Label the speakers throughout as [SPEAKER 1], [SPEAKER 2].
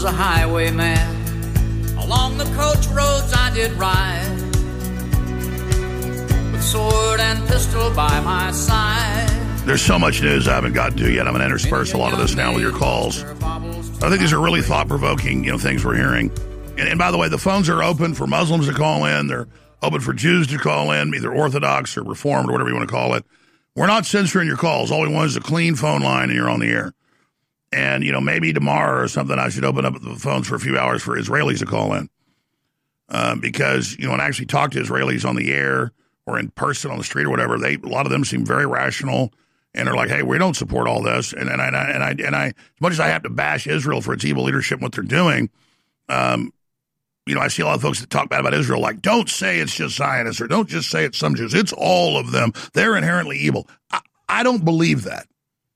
[SPEAKER 1] a highwayman. Along the coach roads I did ride, with sword and pistol by my side.
[SPEAKER 2] There's so much news I haven't gotten to yet. I'm going to intersperse a lot of this now with your calls. I think these are really thought-provoking, things we're hearing. And by the way, the phones are open for Muslims to call in. They're open for Jews to call in, either Orthodox or Reformed or whatever you want to call it. We're not censoring your calls. All we want is a clean phone line and you're on the air. And, maybe tomorrow or something, I should open up the phones for a few hours for Israelis to call in. Because, when I actually talk to Israelis on the air or in person on the street or whatever, a lot of them seem very rational. And they're like, hey, we don't support all this. And I, as much as I have to bash Israel for its evil leadership and what they're doing, I see a lot of folks that talk bad about Israel, like, don't say it's just Zionists or don't just say it's some Jews. It's all of them. They're inherently evil. I don't believe that.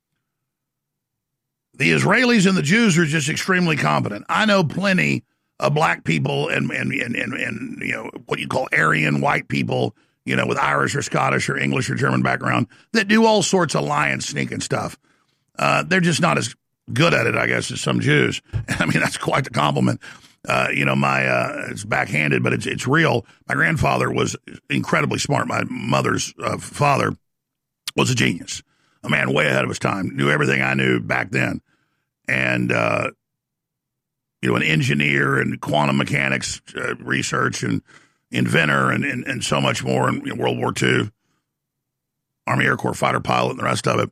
[SPEAKER 2] The Israelis and the Jews are just extremely competent. I know plenty of black people and what you call Aryan white people, with Irish or Scottish or English or German background that do all sorts of lying, sneaking stuff. They're just not as good at it, I guess, as some Jews. I mean, that's quite the compliment. It's backhanded, but it's real. My grandfather was incredibly smart. My mother's father was a genius, a man way ahead of his time, knew everything I knew back then. And, an engineer and quantum mechanics research and inventor and so much more in World War II, Army Air Corps fighter pilot and the rest of it.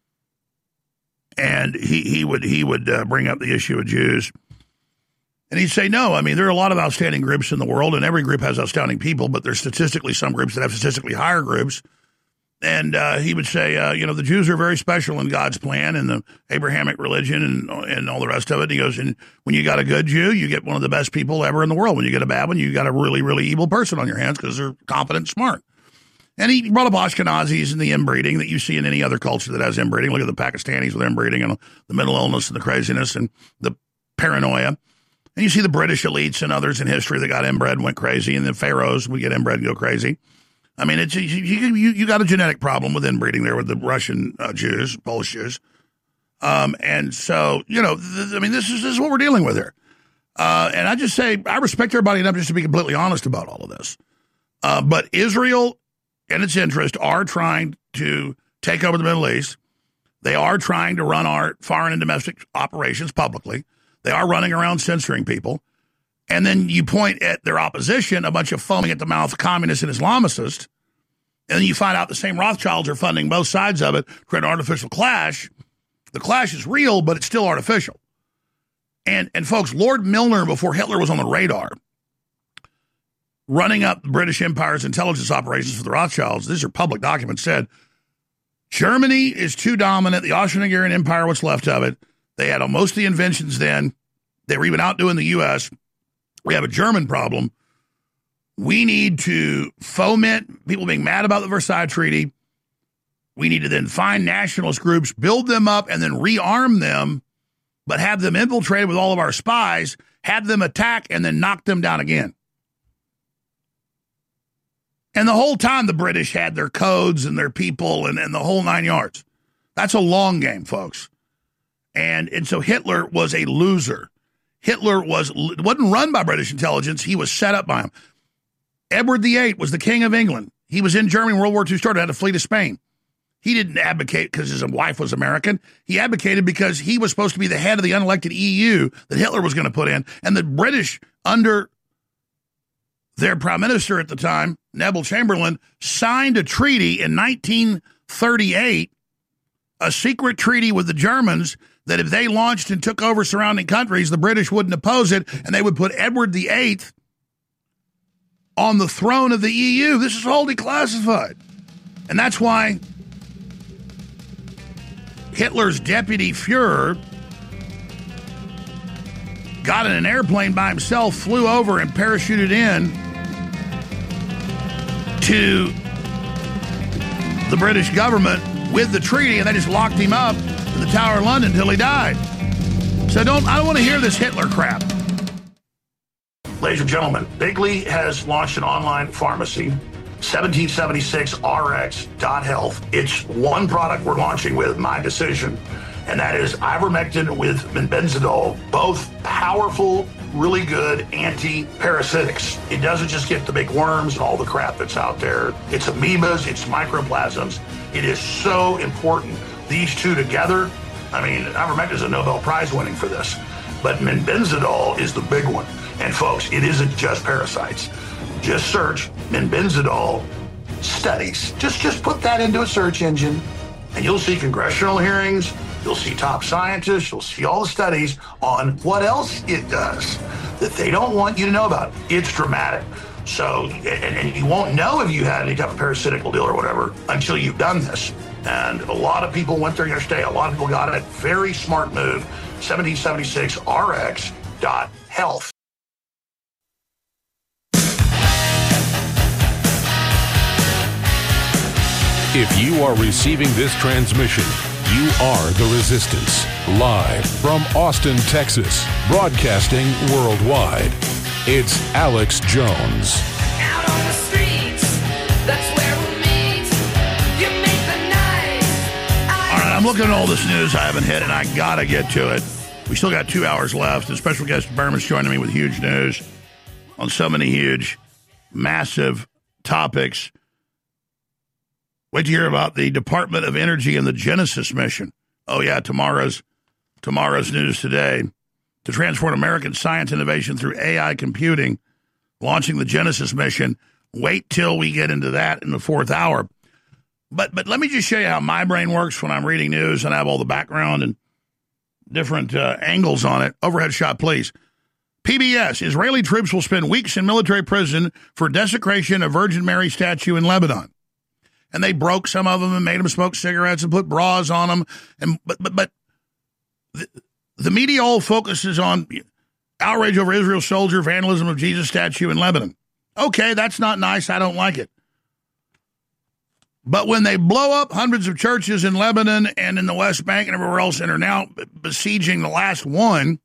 [SPEAKER 2] And he would bring up the issue of Jews. And he'd say, no, I mean, there are a lot of outstanding groups in the world, and every group has outstanding people, but there's statistically some groups that have statistically higher groups. And he would say, the Jews are very special in God's plan and the Abrahamic religion and all the rest of it. And he goes, and when you got a good Jew, you get one of the best people ever in the world. When you get a bad one, you got a really, really evil person on your hands because they're competent and smart. And he brought up Ashkenazis and the inbreeding that you see in any other culture that has inbreeding. Look at the Pakistanis with inbreeding and the mental illness and the craziness and the paranoia. And you see the British elites and others in history that got inbred and went crazy, and the pharaohs would get inbred and go crazy. I mean, it's you got a genetic problem with inbreeding there with the Russian Jews, Polish Jews. And so, this is what we're dealing with here. And I just say, I respect everybody enough just to be completely honest about all of this. But Israel and its interest are trying to take over the Middle East. They are trying to run our foreign and domestic operations publicly. They are running around censoring people. And then you point at their opposition, a bunch of foaming at the mouth communists and Islamicists, and then you find out the same Rothschilds are funding both sides of it, create an artificial clash. The clash is real, but it's still artificial. And folks, Lord Milner, before Hitler was on the radar, running up the British Empire's intelligence operations for the Rothschilds, these are public documents, said, Germany is too dominant, the Austro-Hungarian Empire, what's left of it. They had most of the inventions then. They were even outdoing the U.S., we have a German problem. We need to foment people being mad about the Versailles Treaty. We need to then find nationalist groups, build them up, and then rearm them, but have them infiltrated with all of our spies, have them attack, and then knock them down again. And the whole time the British had their codes and their people and the whole 9 yards. That's a long game, folks. And so Hitler was a loser. Hitler wasn't run by British intelligence. He was set up by them. Edward VIII was the king of England. He was in Germany when World War II started, had to flee to Spain. He didn't advocate because his wife was American. He advocated because he was supposed to be the head of the unelected EU that Hitler was going to put in. And the British, under their prime minister at the time, Neville Chamberlain, signed a treaty in 1938, a secret treaty with the Germans, that if they launched and took over surrounding countries, the British wouldn't oppose it, and they would put Edward VIII on the throne of the EU. This is all declassified. And that's why Hitler's deputy Fuhrer got in an airplane by himself, flew over and parachuted in to the British government with the treaty, and they just locked him up in the Tower of London until he died. So I don't want to hear this Hitler crap. Ladies and gentlemen, Bigley has launched an online pharmacy, 1776rx.health. It's one product we're launching with, My Decision. and that is ivermectin with benzidol, both powerful, really good anti-parasitics. It doesn't just get the big worms and all the crap that's out there. It's amoebas, it's microplasms. It is so important. These two together, I mean, ivermectin is a Nobel Prize winning for this, but benzidol is the big one. And folks, it isn't just parasites. Just search benzidol studies. Just put that into a search engine, and you'll see congressional hearings, you'll see top scientists, you'll see all the studies on what else it does that they don't want you to know about. It's dramatic. So, and you won't know if you had any type of parasitical deal or whatever until you've done this. And a lot of people went there yesterday. A lot of people got it. Very smart move. 1776rx.health.
[SPEAKER 3] If you are receiving this transmission, you are the Resistance. Live from Austin, Texas, broadcasting worldwide. It's Alex Jones.
[SPEAKER 4] Out on the streets, that's where we meet. You make the night.
[SPEAKER 2] All right, I'm looking at all this news I haven't hit, and I got to get to it. We still got 2 hours left. And special guest Berman's joining me with huge news on so many huge, massive topics. Wait to hear about the Department of Energy and the Genesis mission. Oh, yeah, tomorrow's news today. To transform American science innovation through AI computing, launching the Genesis mission. Wait till we get into that in the fourth hour. But let me just show you how my brain works when I'm reading news and I have all the background and different angles on it. Overhead shot, please. PBS, Israeli troops will spend weeks in military prison for desecration of Virgin Mary statue in Lebanon. And they broke some of them and made them smoke cigarettes and put bras on them. But the media all focuses on outrage over Israel soldier, vandalism of Jesus statue in Lebanon. Okay, that's not nice. I don't like it. But when they blow up hundreds of churches in Lebanon and in the West Bank and everywhere else and are now besieging the last one,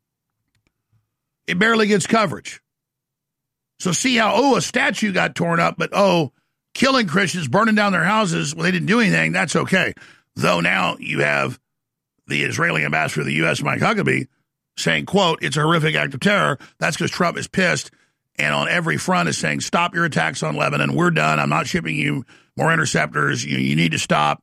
[SPEAKER 2] it barely gets coverage. So see how, a statue got torn up, but killing Christians, burning down their houses when they didn't do anything, that's okay. Though now you have the Israeli ambassador to the U.S., Mike Huckabee, saying, quote, it's a horrific act of terror. That's because Trump is pissed and on every front is saying, stop your attacks on Lebanon. We're done. I'm not shipping you more interceptors. You need to stop.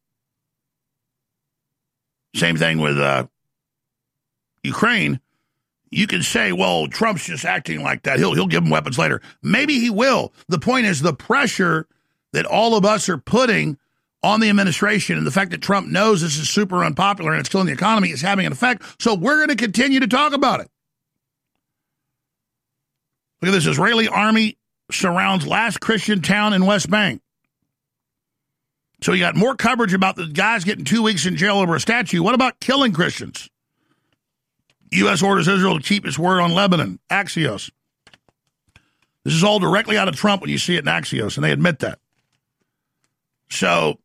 [SPEAKER 2] Same thing with Ukraine. You can say, well, Trump's just acting like that. He'll give them weapons later. Maybe he will. The point is the pressure that all of us are putting on the administration and the fact that Trump knows this is super unpopular and it's killing the economy is having an effect. So we're going to continue to talk about it. Look at this. Israeli army surrounds last Christian town in West Bank. So you got more coverage about the guys getting 2 weeks in jail over a statue. What about killing Christians? U.S. orders Israel to keep its word on Lebanon. Axios. This is all directly out of Trump when you see it in Axios, and they admit that. So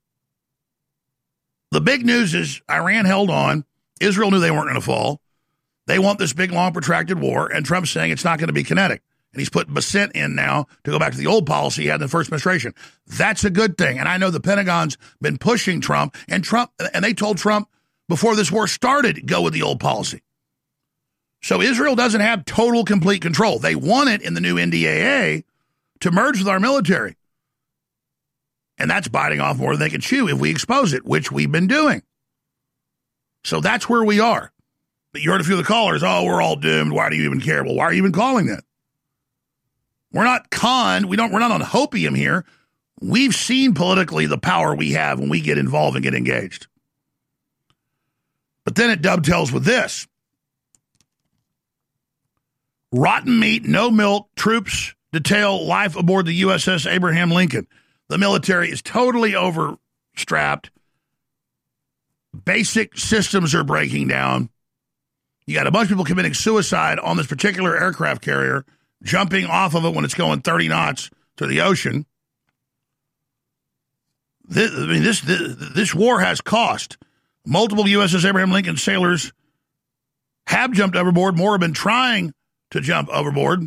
[SPEAKER 2] the big news is Iran held on. Israel knew they weren't going to fall. They want this big, long, protracted war, and Trump's saying it's not going to be kinetic. And he's put Bassett in now to go back to the old policy he had in the first administration. That's a good thing. And I know the Pentagon's been pushing Trump, and they told Trump before this war started, go with the old policy. So Israel doesn't have total, complete control. They want it in the new NDAA to merge with our military. And that's biting off more than they can chew if we expose it, which we've been doing. So that's where we are. But you heard a few of the callers, we're all doomed. Why do you even care? Well, why are you even calling that? We're not conned. We're not on hopium here. We've seen politically the power we have when we get involved and get engaged. But then it dovetails with this. Rotten meat, no milk, troops detail life aboard the USS Abraham Lincoln. The military is totally overstrapped. Basic systems are breaking down. You got a bunch of people committing suicide on this particular aircraft carrier, jumping off of it when it's going 30 knots to the ocean. This war has cost. Multiple USS Abraham Lincoln sailors have jumped overboard. More have been trying to jump overboard.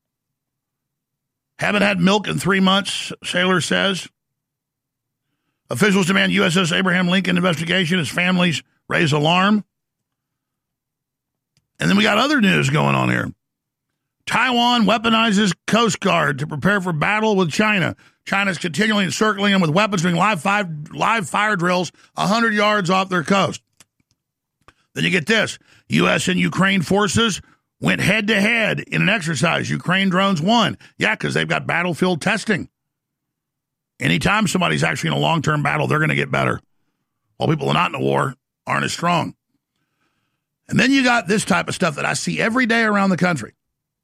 [SPEAKER 2] Haven't had milk in 3 months, sailor says. Officials demand USS Abraham Lincoln investigation as families raise alarm. And then we got other news going on here. Taiwan weaponizes Coast Guard to prepare for battle with China. China's continually encircling them with weapons, doing live fire drills 100 yards off their coast. Then you get this. U.S. and Ukraine forces went head-to-head in an exercise. Ukraine drones won. Yeah, because they've got battlefield testing. Anytime somebody's actually in a long-term battle, they're going to get better. While people are not in a war aren't as strong. And then you got this type of stuff that I see every day around the country.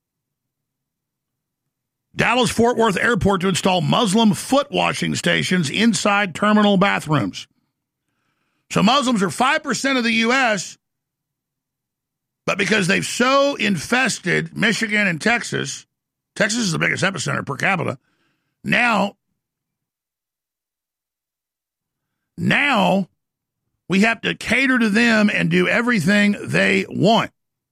[SPEAKER 2] Dallas-Fort Worth Airport to install Muslim foot washing stations inside terminal bathrooms. So Muslims are 5% of the U.S., but because they've so infested Michigan and Texas is the biggest epicenter per capita, now we have to cater to them and do everything they want.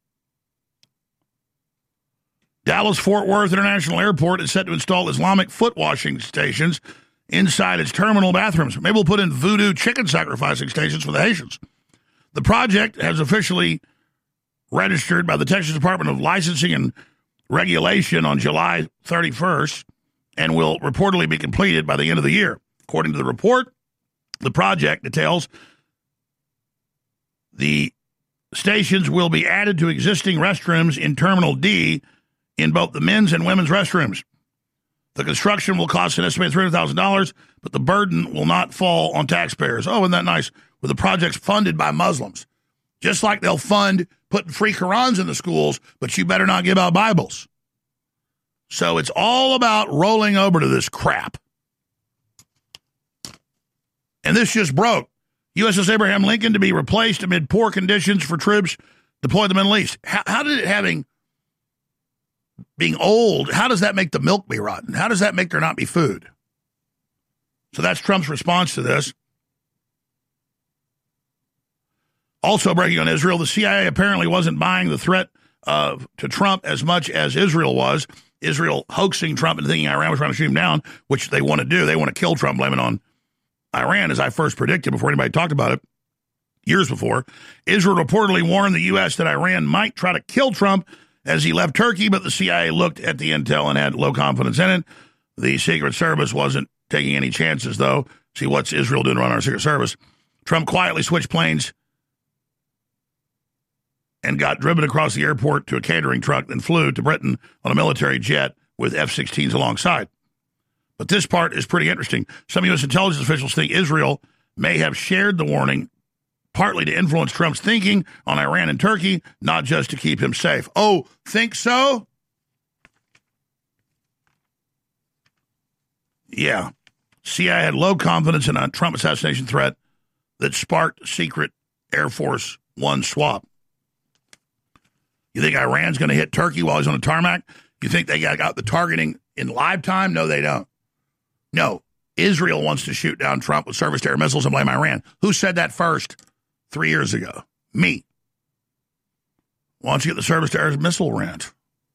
[SPEAKER 2] Dallas-Fort Worth International Airport is set to install Islamic foot washing stations inside its terminal bathrooms. Maybe we'll put in voodoo chicken sacrificing stations for the Haitians. The project has officially registered by the Texas Department of Licensing and Regulation on July 31st and will reportedly be completed by the end of the year. According to the report, the project details the stations will be added to existing restrooms in Terminal D in both the men's and women's restrooms. The construction will cost an estimated $300,000, but the burden will not fall on taxpayers. Oh, isn't that nice? With the projects funded by Muslims. Just like they'll fund putting free Qurans in the schools, but you better not give out Bibles. So it's all about rolling over to this crap. And this just broke. USS Abraham Lincoln to be replaced amid poor conditions for troops deployed to the Middle East. How did it being old, how does that make the milk be rotten? How does that make there not be food? So that's Trump's response to this. Also breaking on Israel, the CIA apparently wasn't buying the threat to Trump as much as Israel was. Israel hoaxing Trump and thinking Iran was trying to shoot him down, which they want to do. They want to kill Trump, blame it on Iran, as I first predicted before anybody talked about it years before. Israel reportedly warned the U.S. that Iran might try to kill Trump as he left Turkey, but the CIA looked at the intel and had low confidence in it. The Secret Service wasn't taking any chances, though. See, what's Israel doing to run our Secret Service? Trump quietly switched planes and got driven across the airport to a catering truck, then flew to Britain on a military jet with F-16s alongside. But this part is pretty interesting. Some U.S. intelligence officials think Israel may have shared the warning partly to influence Trump's thinking on Iran and Turkey, not just to keep him safe. Oh, think so? Yeah. CIA had low confidence in a Trump assassination threat that sparked secret Air Force One swap. You think Iran's going to hit Turkey while he's on a tarmac? You think they got the targeting in live time? No, they don't. No. Israel wants to shoot down Trump with surface-to-air missiles and blame Iran. Who said that first 3 years ago? Me. Why don't you get the surface-to-air missile rant?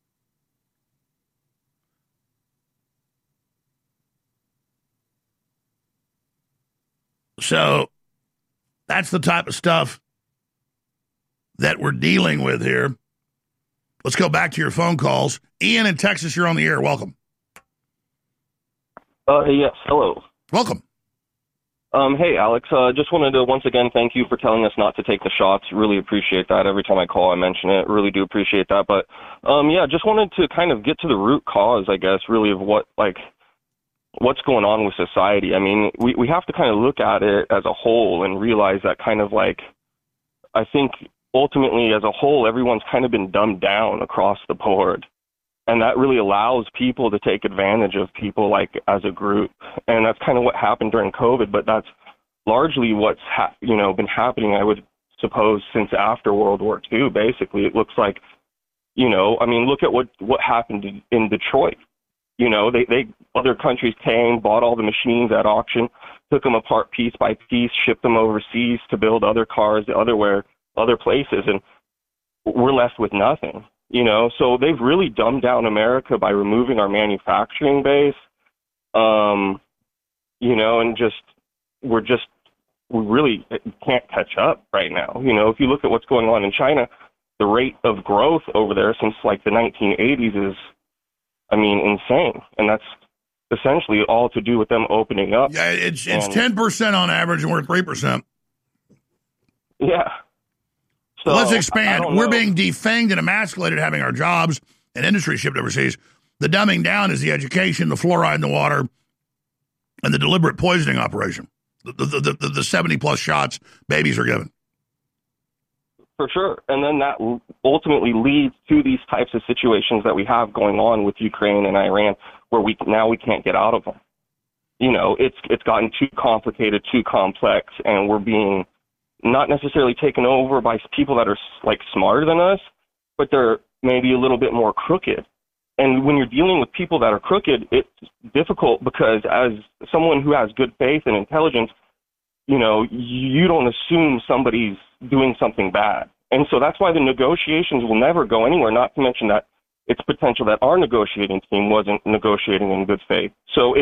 [SPEAKER 2] So that's the type of stuff that we're dealing with here. Let's go back to your phone calls. Ian in Texas, you're on the air. Welcome.
[SPEAKER 5] Yes, hello.
[SPEAKER 2] Welcome.
[SPEAKER 5] Hey, Alex. Just wanted to once again thank you for telling us not to take the shots. Really appreciate that. Every time I call, I mention it. Really do appreciate that. But, yeah, just wanted to kind of get to the root cause, I guess, really of what's going on with society. I mean, we have to kind of look at it as a whole and realize that kind of I think ultimately as a whole, everyone's kind of been dumbed down across the board. And that really allows people to take advantage of people as a group. And that's kind of what happened during COVID, but that's largely what's been happening, I would suppose, since after World War II, basically. It looks like, look at what happened in Detroit. They other countries came, bought all the machines at auction, took them apart piece by piece, shipped them overseas to build other cars other places, and we're left with nothing. So they've really dumbed down America by removing our manufacturing base, and just we really can't catch up right now. You know, if you look at what's going on in China, the rate of growth over there since like the 1980s is, I mean, insane. And that's essentially all to do with them opening up.
[SPEAKER 2] Yeah, it's 10% on average, and we're at 3%.
[SPEAKER 5] Yeah. So
[SPEAKER 2] let's expand. We're
[SPEAKER 5] know.
[SPEAKER 2] being defanged and emasculated, having our jobs and industry shipped overseas. The dumbing down is the education, the fluoride in the water, and the deliberate poisoning operation. The 70-plus shots babies are given.
[SPEAKER 5] For sure. And then that ultimately leads to these types of situations that we have going on with Ukraine and Iran, where we can't get out of them. You know, it's gotten too complicated, too complex, and we're being not necessarily taken over by people that are like smarter than us, but they're maybe a little bit more crooked. And when you're dealing with people that are crooked, it's difficult because as someone who has good faith and intelligence, you know, you don't assume somebody's doing something bad. And so that's why the negotiations will never go anywhere, not to mention that it's potential that our negotiating team wasn't negotiating in good faith. So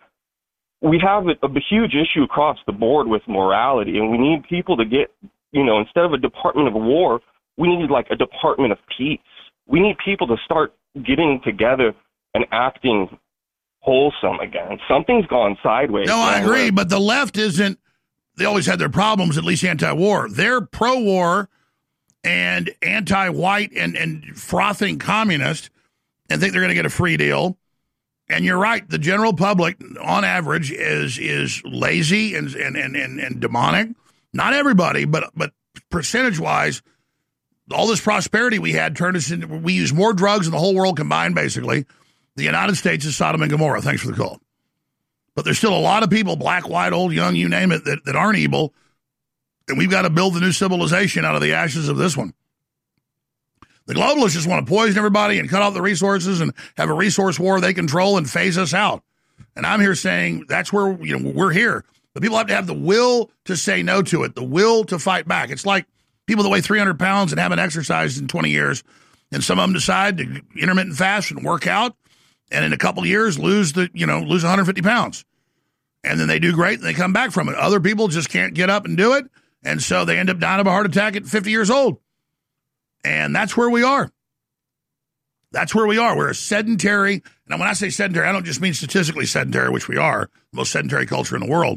[SPEAKER 5] we have a huge issue across the board with morality, and we need people to get, you know, instead of a Department of War, we need like a Department of Peace. We need people to start getting together and acting wholesome again. Something's gone sideways.
[SPEAKER 2] No, I agree, but the left isn't. They always had their problems, at least anti-war. They're pro-war and anti-white and frothing communist and think they're going to get a free deal. And you're right, the general public, on average, is lazy and demonic. Not everybody, but percentage-wise, all this prosperity we had turned us into, we use more drugs than the whole world combined, basically. The United States is Sodom and Gomorrah. Thanks for the call. But there's still a lot of people, black, white, old, young, you name it, that aren't evil. And we've got to build the new civilization out of the ashes of this one. The globalists just want to poison everybody and cut off the resources and have a resource war they control and phase us out. And I'm here saying that's where we're here. But people have to have the will to say no to it, the will to fight back. It's like people that weigh 300 pounds and haven't exercised in 20 years. And some of them decide to intermittent fast and work out. And in a couple of years, lose 150 pounds. And then they do great and they come back from it. Other people just can't get up and do it. And so they end up dying of a heart attack at 50 years old. And that's where we are. That's where we are. We're a sedentary. And when I say sedentary, I don't just mean statistically sedentary, which we are, the most sedentary culture in the world.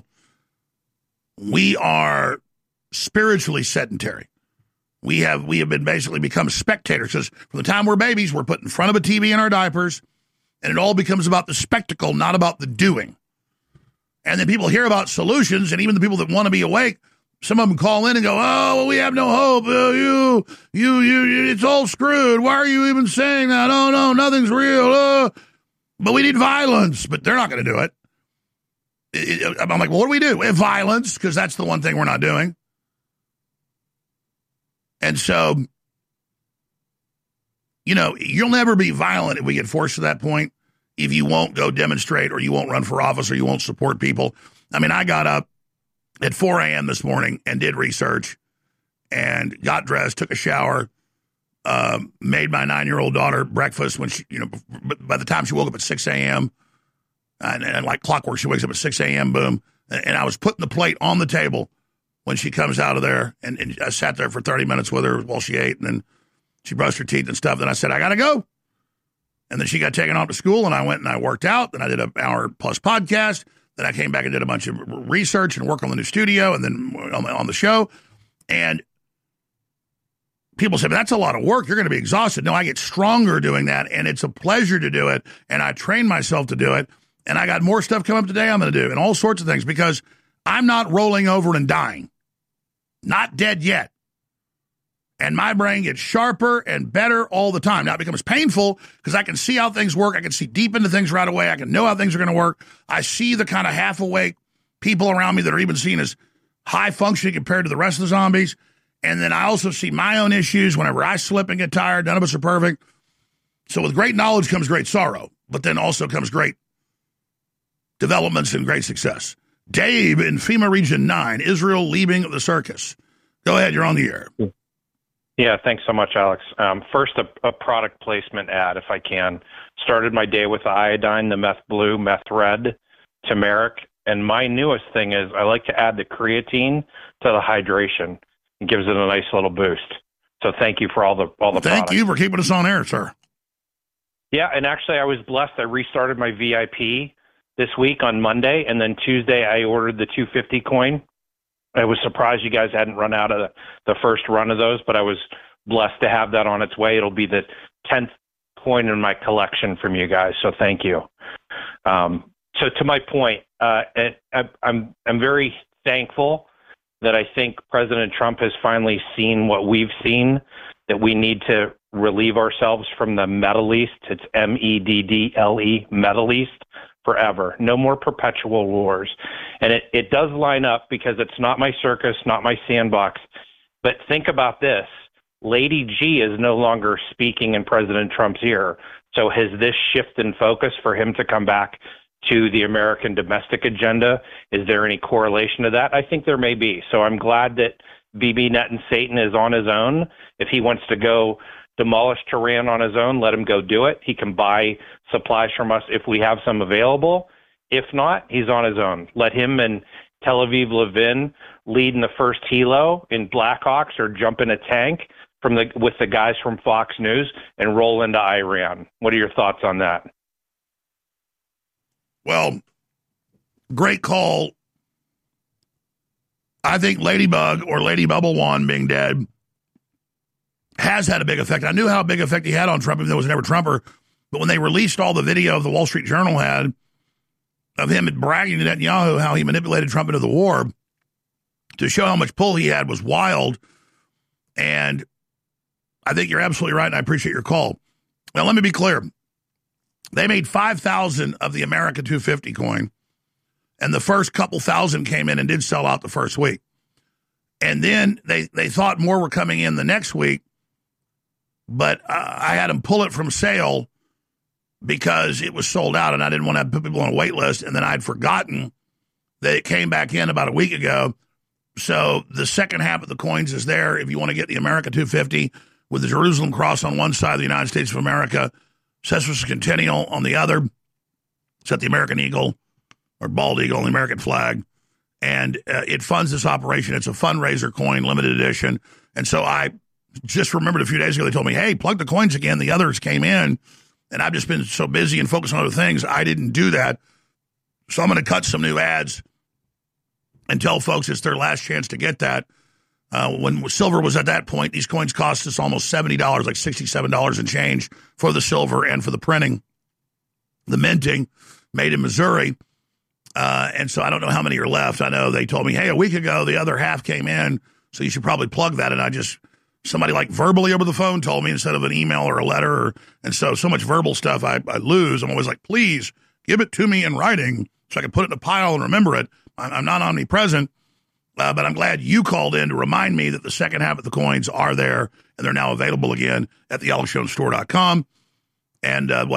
[SPEAKER 2] We are spiritually sedentary. We have been basically become spectators. Because from the time we're babies, we're put in front of a TV in our diapers. And it all becomes about the spectacle, not about the doing. And then people hear about solutions, and even the people that want to be awake, some of them call in and go, "Oh, well, we have no hope. You, it's all screwed. Why are you even saying that? Oh, no, nothing's real. But we need violence." But they're not going to do it. I'm like, well, what do we do? We have violence, because that's the one thing we're not doing. And so, you'll never be violent if we get forced to that point, if you won't go demonstrate or you won't run for office or you won't support people. I mean, I got up at 4 a.m. this morning and did research and got dressed, took a shower, made my 9-year-old daughter breakfast when she, by the time she woke up at 6 a.m. And like clockwork, she wakes up at 6 a.m., boom. And I was putting the plate on the table when she comes out of there. And I sat there for 30 minutes with her while she ate, and then she brushed her teeth and stuff. Then I said, I got to go. And then she got taken off to school, and I went and I worked out. Then I did an hour-plus podcast. Then I came back and did a bunch of research and work on the new studio and then on the show. And people say, that's a lot of work. You're going to be exhausted. No, I get stronger doing that, and it's a pleasure to do it. And I train myself to do it. And I got more stuff coming up today I'm going to do and all sorts of things, because I'm not rolling over and dying. Not dead yet. And my brain gets sharper and better all the time. Now, it becomes painful because I can see how things work. I can see deep into things right away. I can know how things are going to work. I see the kind of half-awake people around me that are even seen as high-functioning compared to the rest of the zombies. And then I also see my own issues whenever I slip and get tired. None of us are perfect. So with great knowledge comes great sorrow, but then also comes great developments and great success. Dave in FEMA Region 9, Israel leaving the circus. Go ahead, you're on the air.
[SPEAKER 6] Yeah, thanks so much, Alex. First, a product placement ad, if I can. Started my day with the iodine, the meth blue, meth red, turmeric, And my newest thing is I like to add the creatine to the hydration. It gives it a nice little boost. So thank you for all the
[SPEAKER 2] Thank
[SPEAKER 6] products.
[SPEAKER 2] you for keeping us on air, sir.
[SPEAKER 6] Yeah, and actually I was blessed. I restarted my VIP this week on Monday, and then Tuesday I ordered the 250 coin. I was surprised you guys hadn't run out of the first run of those, but I was blessed to have that on its way. It'll be the 10th coin in my collection from you guys, so thank you. So to my point, I'm very thankful that I think President Trump has finally seen what we've seen, that we need to relieve ourselves from the Middle East. It's MEDDLE, Middle East, forever. No more perpetual wars. And it does line up because it's not my circus, not my sandbox. But think about this. Lady G is no longer speaking in President Trump's ear. So has this shift in focus for him to come back to the American domestic agenda? Is there any correlation to that? I think there may be. So I'm glad that BB Net and Satan is on his own. If he wants to go demolish Tehran on his own, let him go do it. He can buy supplies from us if we have some available. If not, he's on his own. Let him and Tel Aviv Levin lead in the first helo in Blackhawks or jump in a tank with the guys from Fox News and roll into Iran. What are your thoughts on that?
[SPEAKER 2] Well, great call. I think Ladybug or Lady Bubble Wand being dead has had a big effect. I knew how big effect he had on Trump, even though he was never Trumper. But when they released all the video the Wall Street Journal had of him bragging to Netanyahu how he manipulated Trump into the war to show how much pull he had was wild. And I think you're absolutely right, and I appreciate your call. Now, let me be clear. They made 5,000 of the America 250 coin, and the first couple thousand came in and did sell out the first week. And then they thought more were coming in the next week, but I had them pull it from sale because it was sold out, and I didn't want to put people on a wait list, and then I'd forgotten that it came back in about a week ago. So the second half of the coins is there if you want to get the America 250 with the Jerusalem cross on one side of the United States of America, Sesquicentennial on the other. It's at the American Eagle or bald eagle on the American flag. And it funds this operation. It's a fundraiser coin, limited edition. And so I just remembered a few days ago, they told me, hey, plug the coins again. The others came in. And I've just been so busy and focused on other things, I didn't do that. So I'm going to cut some new ads and tell folks it's their last chance to get that. When silver was at that point, these coins cost us almost $70, like $67 and change for the silver and for the printing. The minting, made in Missouri. And so I don't know how many are left. I know they told me, hey, a week ago, the other half came in, so you should probably plug that. And somebody like verbally over the phone told me instead of an email or a letter. And so much verbal stuff I lose. I'm always like, please give it to me in writing so I can put it in a pile and remember it. I'm not omnipresent, but I'm glad you called in to remind me that the second half of the coins are there and they're now available again at the AlexJonesStore.com. And they're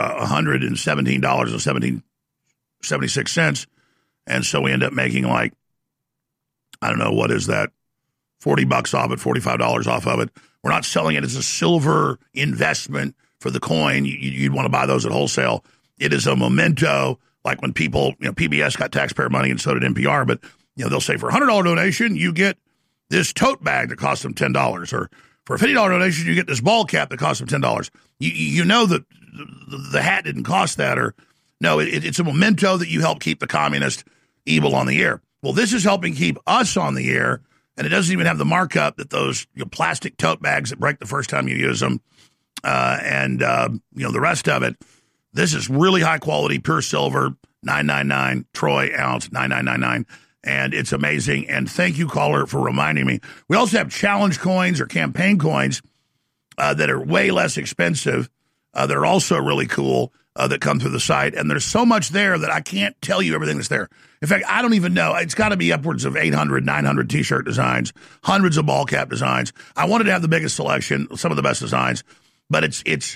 [SPEAKER 2] $117.76. And so we end up making like, I don't know, what is that? $40 off it, $45 off of it. We're not selling it as a silver investment for the coin. You'd want to buy those at wholesale. It is a memento, like when people, PBS got taxpayer money and so did NPR, but they'll say for a $100 donation, you get this tote bag that costs them $10, or for a $50 donation, you get this ball cap that costs them $10. You know that the hat didn't cost that, or no, it's a memento that you help keep the communist evil on the air. Well, this is helping keep us on the air, and it doesn't even have the markup that those plastic tote bags that break the first time you use them, and the rest of it. This is really high quality, pure silver, $9.99 troy ounce, $9.99, and it's amazing. And thank you, caller, for reminding me. We also have challenge coins or campaign coins that are way less expensive. That are also really cool that come through the site. And there's so much there that I can't tell you everything that's there. In fact, I don't even know. It's got to be upwards of 800, 900 T-shirt designs, hundreds of ball cap designs. I wanted to have the biggest selection, some of the best designs, but it's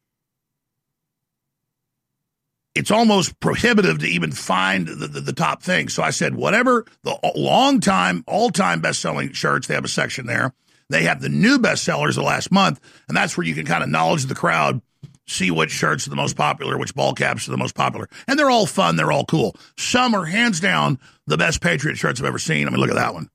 [SPEAKER 2] almost prohibitive to even find the top thing. So I said, whatever the all-time best-selling shirts, they have a section there. They have the new bestsellers of last month, and that's where you can kind of knowledge the crowd. see which shirts are the most popular, which ball caps are the most popular. And they're all fun. They're all cool. Some are hands down the best Patriot shirts I've ever seen. I mean, look at that one.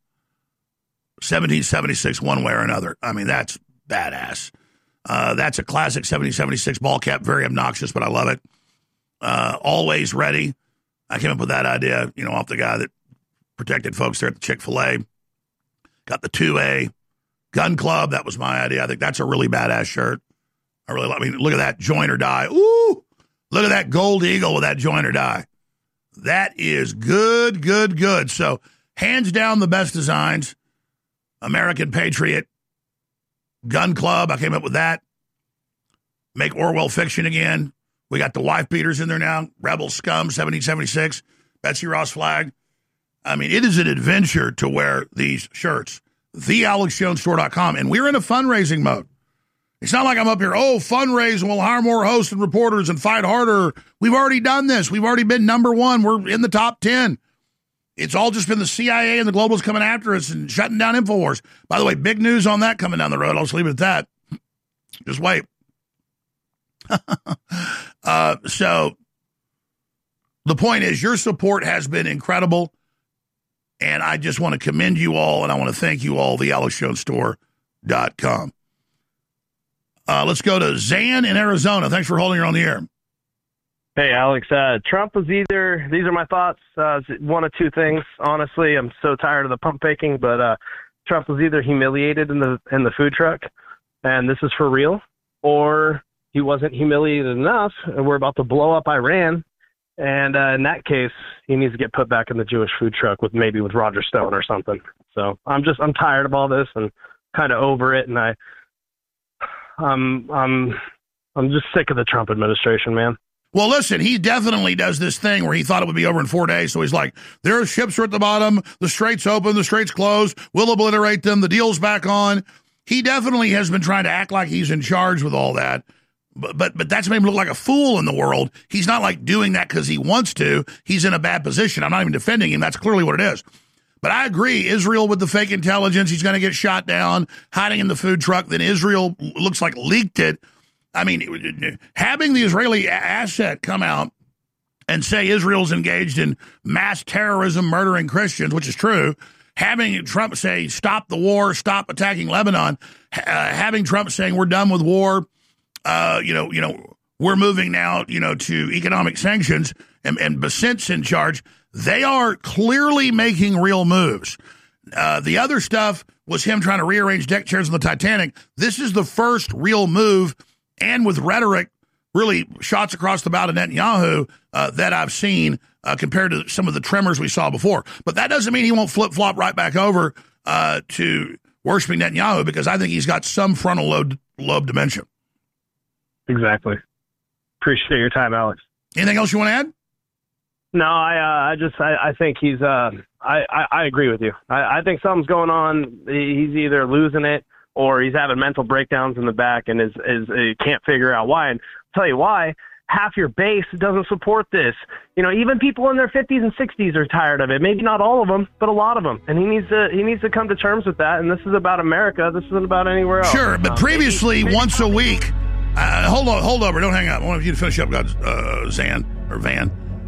[SPEAKER 2] 1776 one way or another. I mean, that's badass. That's a classic 1776 ball cap. Very obnoxious, but I love it. Always ready. I came up with that idea, off the guy that protected folks there at the Chick-fil-A. Got the 2A Gun Club. That was my idea. I think that's a really badass shirt. I mean, look at that join or die. Ooh, look at that gold eagle with that join or die. That is good, good, good. So hands down the best designs. American Patriot Gun Club. I came up with that. Make Orwell fiction again. We got the wife beaters in there now. Rebel Scum 1776. Betsy Ross flag. I mean, it is an adventure to wear these shirts. TheAlexJonesStore.com. And we're in a fundraising mode. It's not like I'm up here, fundraise and we'll hire more hosts and reporters and fight harder. We've already done this. We've already been number one. We're in the top 10. It's all just been the CIA and the globals coming after us and shutting down InfoWars. By the way, big news on that coming down the road. I'll just leave it at that. Just wait. So the point is your support has been incredible. And I just want to commend you all, and I want to thank you all, thealexjonesstore.com. Let's go to Zan in Arizona. Thanks for holding her on the air.
[SPEAKER 7] Hey, Alex. Trump was these are my thoughts, one of two things. Honestly, I'm so tired of the pump faking, but Trump was either humiliated in the food truck, and this is for real, or he wasn't humiliated enough, and we're about to blow up Iran. And in that case, he needs to get put back in the Jewish food truck with Roger Stone or something. So I'm tired of all this and kind of over it. And I'm just sick of the Trump administration, man.
[SPEAKER 2] Well, listen, he definitely does this thing where he thought it would be over in 4 days. So he's like, their ships are at the bottom. The strait's open. The strait's closed. We'll obliterate them. The deal's back on. He definitely has been trying to act like he's in charge with all that. But that's made him look like a fool in the world. He's not like doing that because he wants to. He's in a bad position. I'm not even defending him. That's clearly what it is. But I agree. Israel with the fake intelligence, he's going to get shot down, hiding in the food truck. Then Israel looks like leaked it. I mean, having the Israeli asset come out and say Israel's engaged in mass terrorism, murdering Christians, which is true. Having Trump say, stop the war, stop attacking Lebanon. Having Trump saying we're done with war. We're moving now, to economic sanctions and Bessent's in charge. They are clearly making real moves. The other stuff was him trying to rearrange deck chairs on the Titanic. This is the first real move, and with rhetoric, really shots across the bow to Netanyahu that I've seen compared to some of the tremors we saw before. But that doesn't mean he won't flip-flop right back over to worshiping Netanyahu, because I think he's got some frontal lobe dementia.
[SPEAKER 7] Exactly. Appreciate your time, Alex.
[SPEAKER 2] Anything else you want to add?
[SPEAKER 7] No, I think he's, I agree with you. I think something's going on. He's either losing it or he's having mental breakdowns in the back and he can't figure out why. And I'll tell you why. Half your base doesn't support this. Even people in their 50s and 60s are tired of it. Maybe not all of them, but a lot of them. And he needs to come to terms with that. And this is about America. This isn't about anywhere else.
[SPEAKER 2] Sure, but previously, maybe once a week. Hold over. Don't hang up. I want you to finish up, Zan or Van.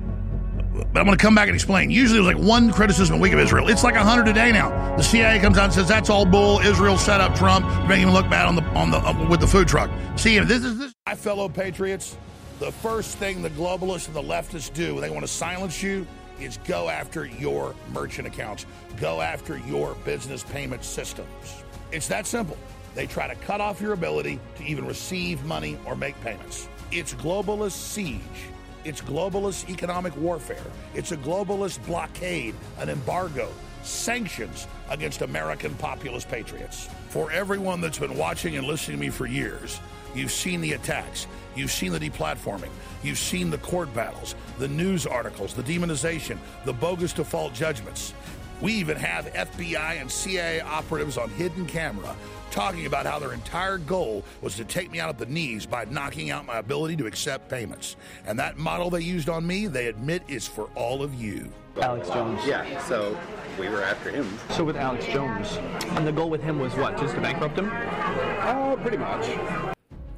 [SPEAKER 2] But I'm going to come back and explain. Usually there's like one criticism a week of Israel. It's like 100 a day now. The CIA comes out and says that's all bull. Israel set up Trump to make him look bad on the with the food truck. See, if this is my fellow patriots, the first thing the globalists and the leftists do when they want to silence you is go after your merchant accounts. Go after your business payment systems. It's that simple. They try to cut off your ability to even receive money or make payments. It's globalist siege. It's globalist economic warfare. It's a globalist blockade, an embargo, sanctions against American populist patriots. For everyone that's been watching and listening to me for years, you've seen the attacks. You've seen the deplatforming. You've seen the court battles, the news articles, the demonization, the bogus default judgments. We even have FBI and CIA operatives on hidden camera talking about how their entire goal was to take me out at the knees by knocking out my ability to accept payments. And that model they used on me, they admit, is for all of you.
[SPEAKER 8] Alex Jones.
[SPEAKER 9] Yeah, so we were after him.
[SPEAKER 8] So with Alex Jones, and the goal with him was what, just to bankrupt him?
[SPEAKER 9] Pretty much.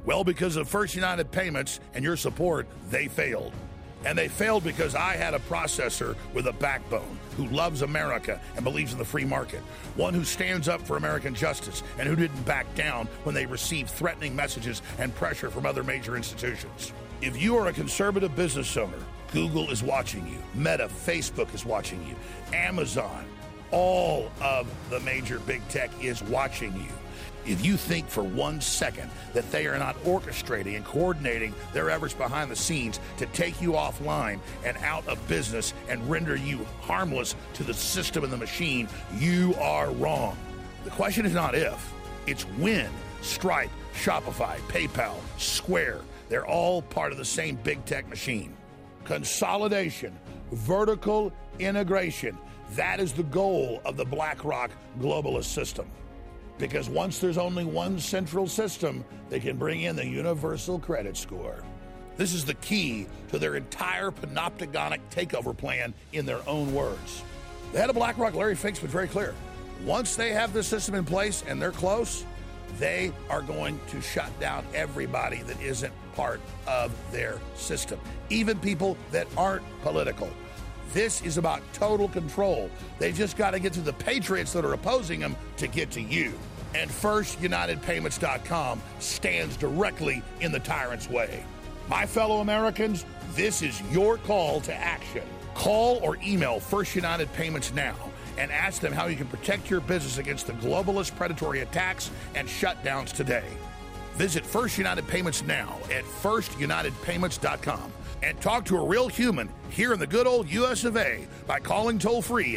[SPEAKER 2] Well, because of First United Payments and your support, they failed. And they failed because I had a processor with a backbone who loves America and believes in the free market. One who stands up for American justice and who didn't back down when they received threatening messages and pressure from other major institutions. If you are a conservative business owner, Google is watching you. Meta, Facebook is watching you. Amazon, all of the major big tech is watching you. If you think for 1 second that they are not orchestrating and coordinating their efforts behind the scenes to take you offline and out of business and render you harmless to the system and the machine, you are wrong. The question is not if, it's when. Stripe, Shopify, PayPal, Square, they're all part of the same big tech machine. Consolidation, vertical integration, that is the goal of the BlackRock globalist system. Because once there's only one central system, they can bring in the universal credit score. This is the key to their entire panopticonic takeover plan in their own words. The head of BlackRock, Larry Fink's been very clear. Once they have this system in place and they're close, they are going to shut down everybody that isn't part of their system, even people that aren't political. This is about total control. They just got to get to the patriots that are opposing them to get to you. And FirstUnitedPayments.com stands directly in the tyrant's way. My fellow Americans, this is your call to action. Call or email First United Payments now and ask them how you can protect your business against the globalist predatory attacks and shutdowns today. Visit First United Payments now at FirstUnitedPayments.com. And talk to a real human here in the good old US of A by calling toll-free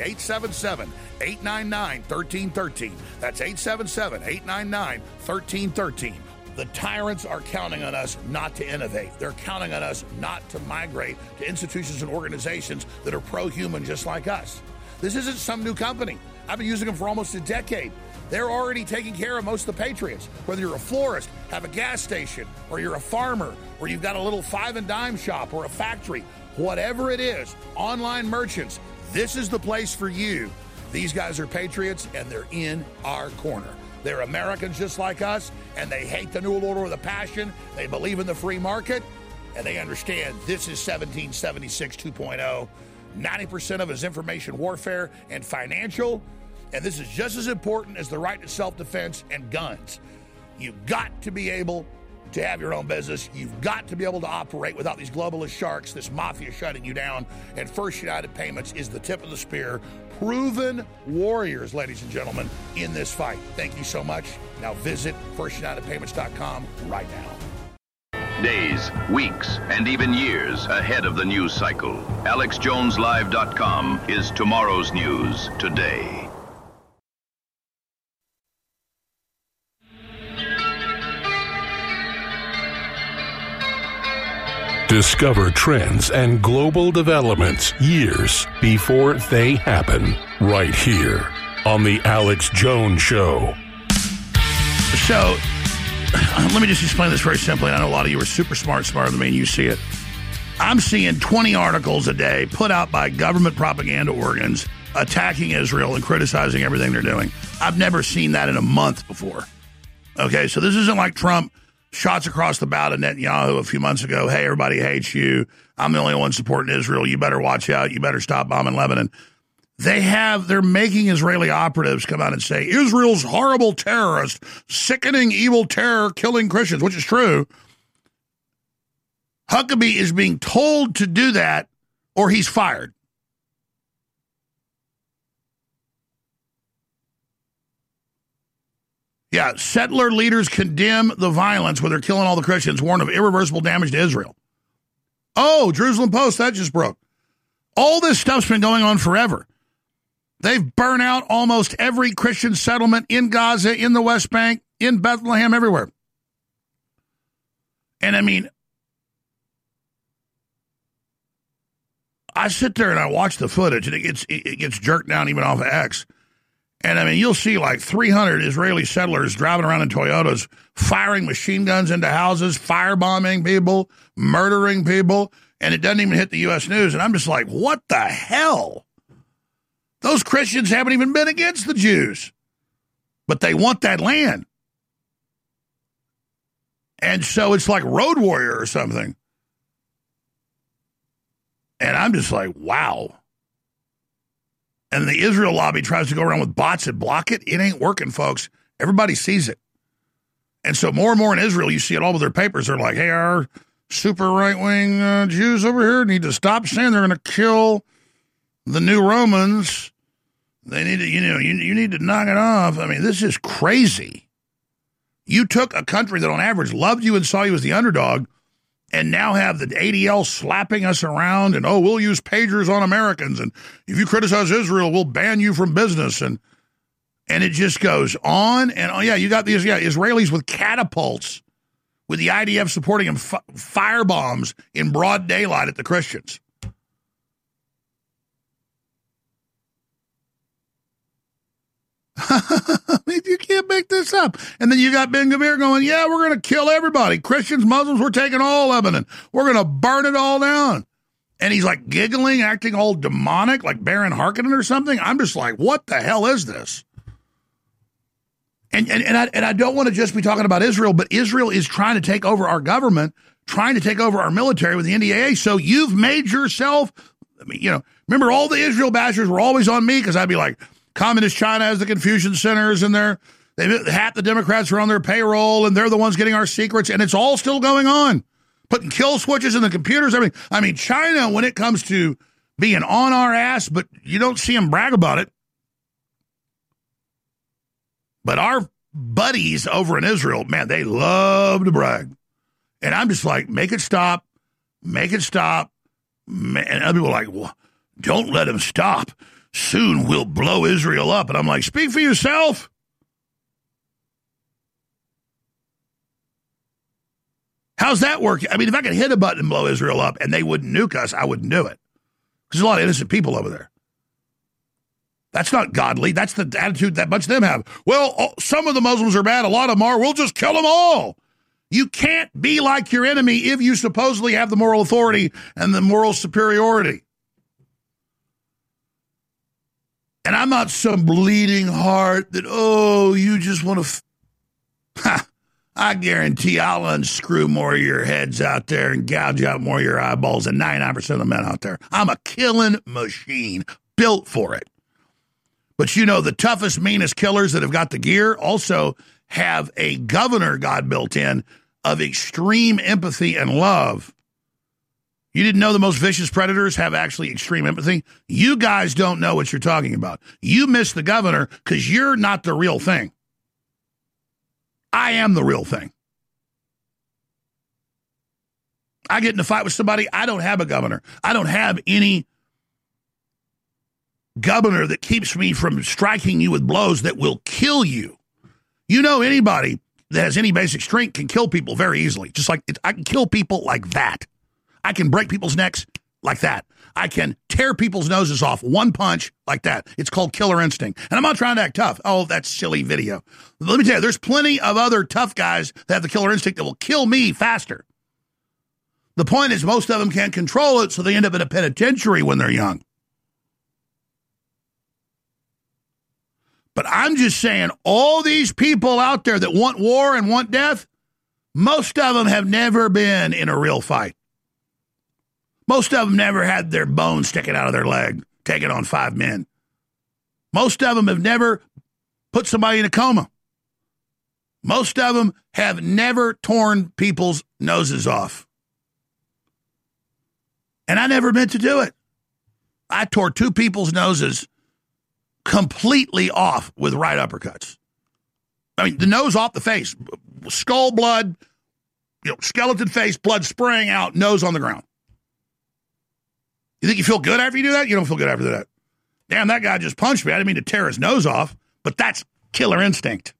[SPEAKER 2] 877-899-1313. That's 877-899-1313. The tyrants are counting on us not to innovate. They're counting on us not to migrate to institutions and organizations that are pro-human just like us. This isn't some new company. I've been using them for almost a decade. They're already taking care of most of the patriots. Whether you're a florist, have a gas station, or you're a farmer, or you've got a little five and dime shop or a factory, whatever it is, online merchants, this is the place for you. These guys are patriots, and they're in our corner. They're Americans just like us, and they hate the New World Order with a passion. They believe in the free market, and they understand this is 1776 2.0. 90% of it is information warfare and financial. And this is just as important as the right to self-defense and guns. You've got to be able to have your own business. You've got to be able to operate without these globalist sharks, this mafia shutting you down. And First United Payments is the tip of the spear. Proven warriors, ladies and gentlemen, in this fight. Thank you so much. Now visit FirstUnitedPayments.com right now.
[SPEAKER 8] Days, weeks, and even years ahead of the news cycle. AlexJonesLive.com is tomorrow's news today.
[SPEAKER 3] Discover trends and global developments years before they happen, right here on The Alex Jones Show.
[SPEAKER 2] So, let me just explain this very simply. I know a lot of you are super smarter than me, and you see it. I'm seeing 20 articles a day put out by government propaganda organs attacking Israel and criticizing everything they're doing. I've never seen that in a month before. Okay, so this isn't like Trump shots across the bow to Netanyahu a few months ago. Hey, everybody hates you. I'm the only one supporting Israel. You better watch out. You better stop bombing Lebanon. They're making Israeli operatives come out and say, Israel's horrible terrorist, sickening evil terror, killing Christians, which is true. Huckabee is being told to do that or he's fired. Yeah, settler leaders condemn the violence where they're killing all the Christians, warn of irreversible damage to Israel. Oh, Jerusalem Post, that just broke. All this stuff's been going on forever. They've burnt out almost every Christian settlement in Gaza, in the West Bank, in Bethlehem, everywhere. And I mean, I sit there and I watch the footage, and it gets jerked down even off of X. And I mean, you'll see like 300 Israeli settlers driving around in Toyotas, firing machine guns into houses, firebombing people, murdering people, and it doesn't even hit the U.S. news. And I'm just like, what the hell? Those Christians haven't even been against the Jews, but they want that land. And so it's like Road Warrior or something. And I'm just like, wow. And the Israel lobby tries to go around with bots and block it. It ain't working, folks. Everybody sees it. And so more and more in Israel, you see it all with their papers. They're like, hey, our super right-wing Jews over here need to stop saying they're going to kill the new Romans. They need to, you need to knock it off. I mean, this is crazy. You took a country that on average loved you and saw you as the underdog and now have the ADL slapping us around and, we'll use pagers on Americans. And if you criticize Israel, we'll ban you from business. And it just goes on and on. Yeah, you got these Israelis with catapults with the IDF supporting them, firebombs in broad daylight at the Christians. You can't make this up. And then you got Ben Gvir going, yeah, we're going to kill everybody. Christians, Muslims, we're taking all Lebanon. We're going to burn it all down. And he's like giggling, acting all demonic, like Baron Harkonnen or something. I'm just like, what the hell is this? And I don't want to just be talking about Israel, but Israel is trying to take over our government, trying to take over our military with the NDAA. So you've made yourself, remember all the Israel bashers were always on me because I'd be like, Communist China has the Confucian centers and half the Democrats are on their payroll and they're the ones getting our secrets and it's all still going on. Putting kill switches in the computers, everything. I mean, China, when it comes to being on our ass, but you don't see them brag about it. But our buddies over in Israel, man, they love to brag. And I'm just like, make it stop. Make it stop. And other people are like, well, don't let him stop. Soon we'll blow Israel up. And I'm like, speak for yourself. How's that work? I mean, if I could hit a button and blow Israel up and they wouldn't nuke us, I wouldn't do it. Because there's a lot of innocent people over there. That's not godly. That's the attitude that bunch of them have. Well, some of the Muslims are bad. A lot of them are. We'll just kill them all. You can't be like your enemy if you supposedly have the moral authority and the moral superiority. And I'm not some bleeding heart that, you just want to... I guarantee I'll unscrew more of your heads out there and gouge out more of your eyeballs than 99% of the men out there. I'm a killing machine built for it. But the toughest, meanest killers that have got the gear also have a governor God built in of extreme empathy and love. You didn't know the most vicious predators have actually extreme empathy? You guys don't know what you're talking about. You miss the governor because you're not the real thing. I am the real thing. I get in a fight with somebody, I don't have a governor. I don't have any governor that keeps me from striking you with blows that will kill you. Anybody that has any basic strength can kill people very easily. Just like I can kill people like that. I can break people's necks like that. I can tear people's noses off one punch like that. It's called killer instinct. And I'm not trying to act tough. Oh, that's silly video. Let me tell you, there's plenty of other tough guys that have the killer instinct that will kill me faster. The point is most of them can't control it, so they end up in a penitentiary when they're young. But I'm just saying, all these people out there that want war and want death, most of them have never been in a real fight. Most of them never had their bone sticking out of their leg, taking on 5 men. Most of them have never put somebody in a coma. Most of them have never torn people's noses off. And I never meant to do it. I tore 2 people's noses completely off with right uppercuts. I mean, the nose off the face, skull blood, skeleton face, blood spraying out, nose on the ground. You think you feel good after you do that? You don't feel good after that. Damn, that guy just punched me. I didn't mean to tear his nose off, but that's killer instinct.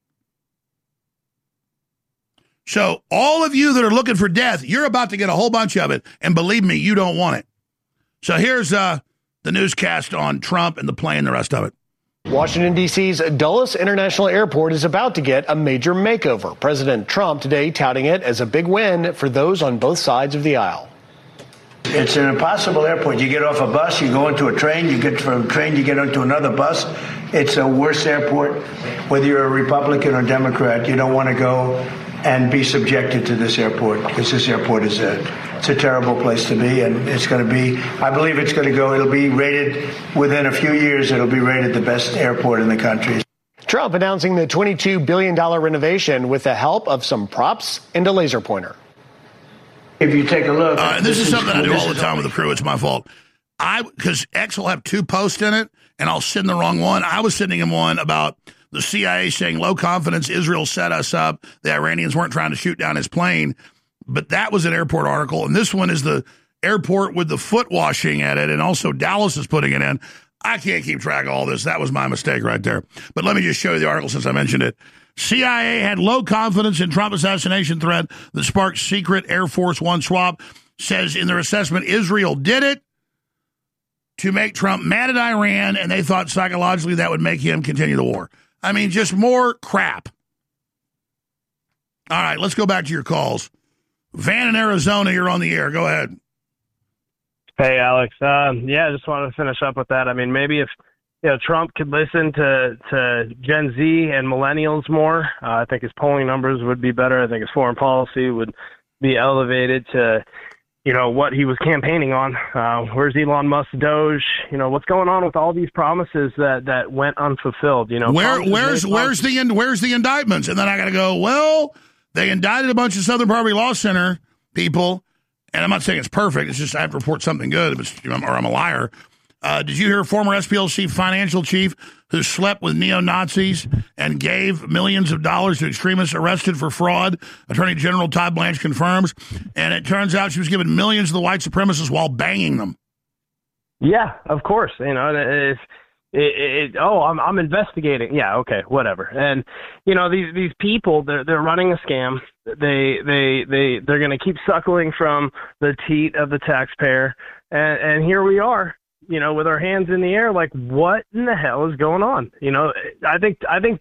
[SPEAKER 2] So all of you that are looking for death, you're about to get a whole bunch of it, and believe me, you don't want it. So here's the newscast on Trump and the plane and the rest of it.
[SPEAKER 10] Washington, D.C.'s Dulles International Airport is about to get a major makeover. President Trump today touting it as a big win for those on both sides of the aisle.
[SPEAKER 11] It's an impossible airport. You get off a bus, you go into a train, you get from a train, you get onto another bus. It's a worse airport. Whether you're a Republican or Democrat, you don't want to go and be subjected to this airport, because this airport is it's a terrible place to be, and it's going to be, I believe it's going to go, it'll be rated, within a few years, it'll be rated the best airport in the country.
[SPEAKER 10] Trump announcing the $22 billion renovation with the help of some props and a laser pointer.
[SPEAKER 11] If you take a look.
[SPEAKER 2] This is something I do all the time with the crew. It's my fault. Because X will have 2 posts in it, and I'll send the wrong one. I was sending him one about the CIA saying low confidence, Israel set us up, the Iranians weren't trying to shoot down his plane. But that was an airport article, and this one is the airport with the foot washing at it, and also Dallas is putting it in. I can't keep track of all this. That was my mistake right there. But let me just show you the article since I mentioned it. CIA had low confidence in Trump assassination threat that sparked secret Air Force One swap. Says in their assessment, Israel did it to make Trump mad at Iran, and they thought psychologically that would make him continue the war. I mean, just more crap. All right, let's go back to your calls. Van in Arizona, you're on the air. Go ahead.
[SPEAKER 7] Hey, Alex. I just wanted to finish up with that. I mean, maybe if Trump could listen to Gen Z and millennials more, I think his polling numbers would be better. I think his foreign policy would be elevated to, what he was campaigning on. Where's Elon Musk's Doge? What's going on with all these promises that went unfulfilled?
[SPEAKER 2] Where's the indictments? And then I got to go, well, they indicted a bunch of Southern Poverty Law Center people. And I'm not saying it's perfect. It's just I have to report something good, or I'm a liar. Did you hear former SPLC financial chief who slept with neo-Nazis and gave millions of dollars to extremists arrested for fraud? Attorney General Todd Blanche confirms. And it turns out she was giving millions to the white supremacists while banging them.
[SPEAKER 7] Yeah, of course. I'm investigating. Yeah, okay, whatever. And these people, they're running a scam. They're going to keep suckling from the teat of the taxpayer, and here we are, with our hands in the air, like, what in the hell is going on? I think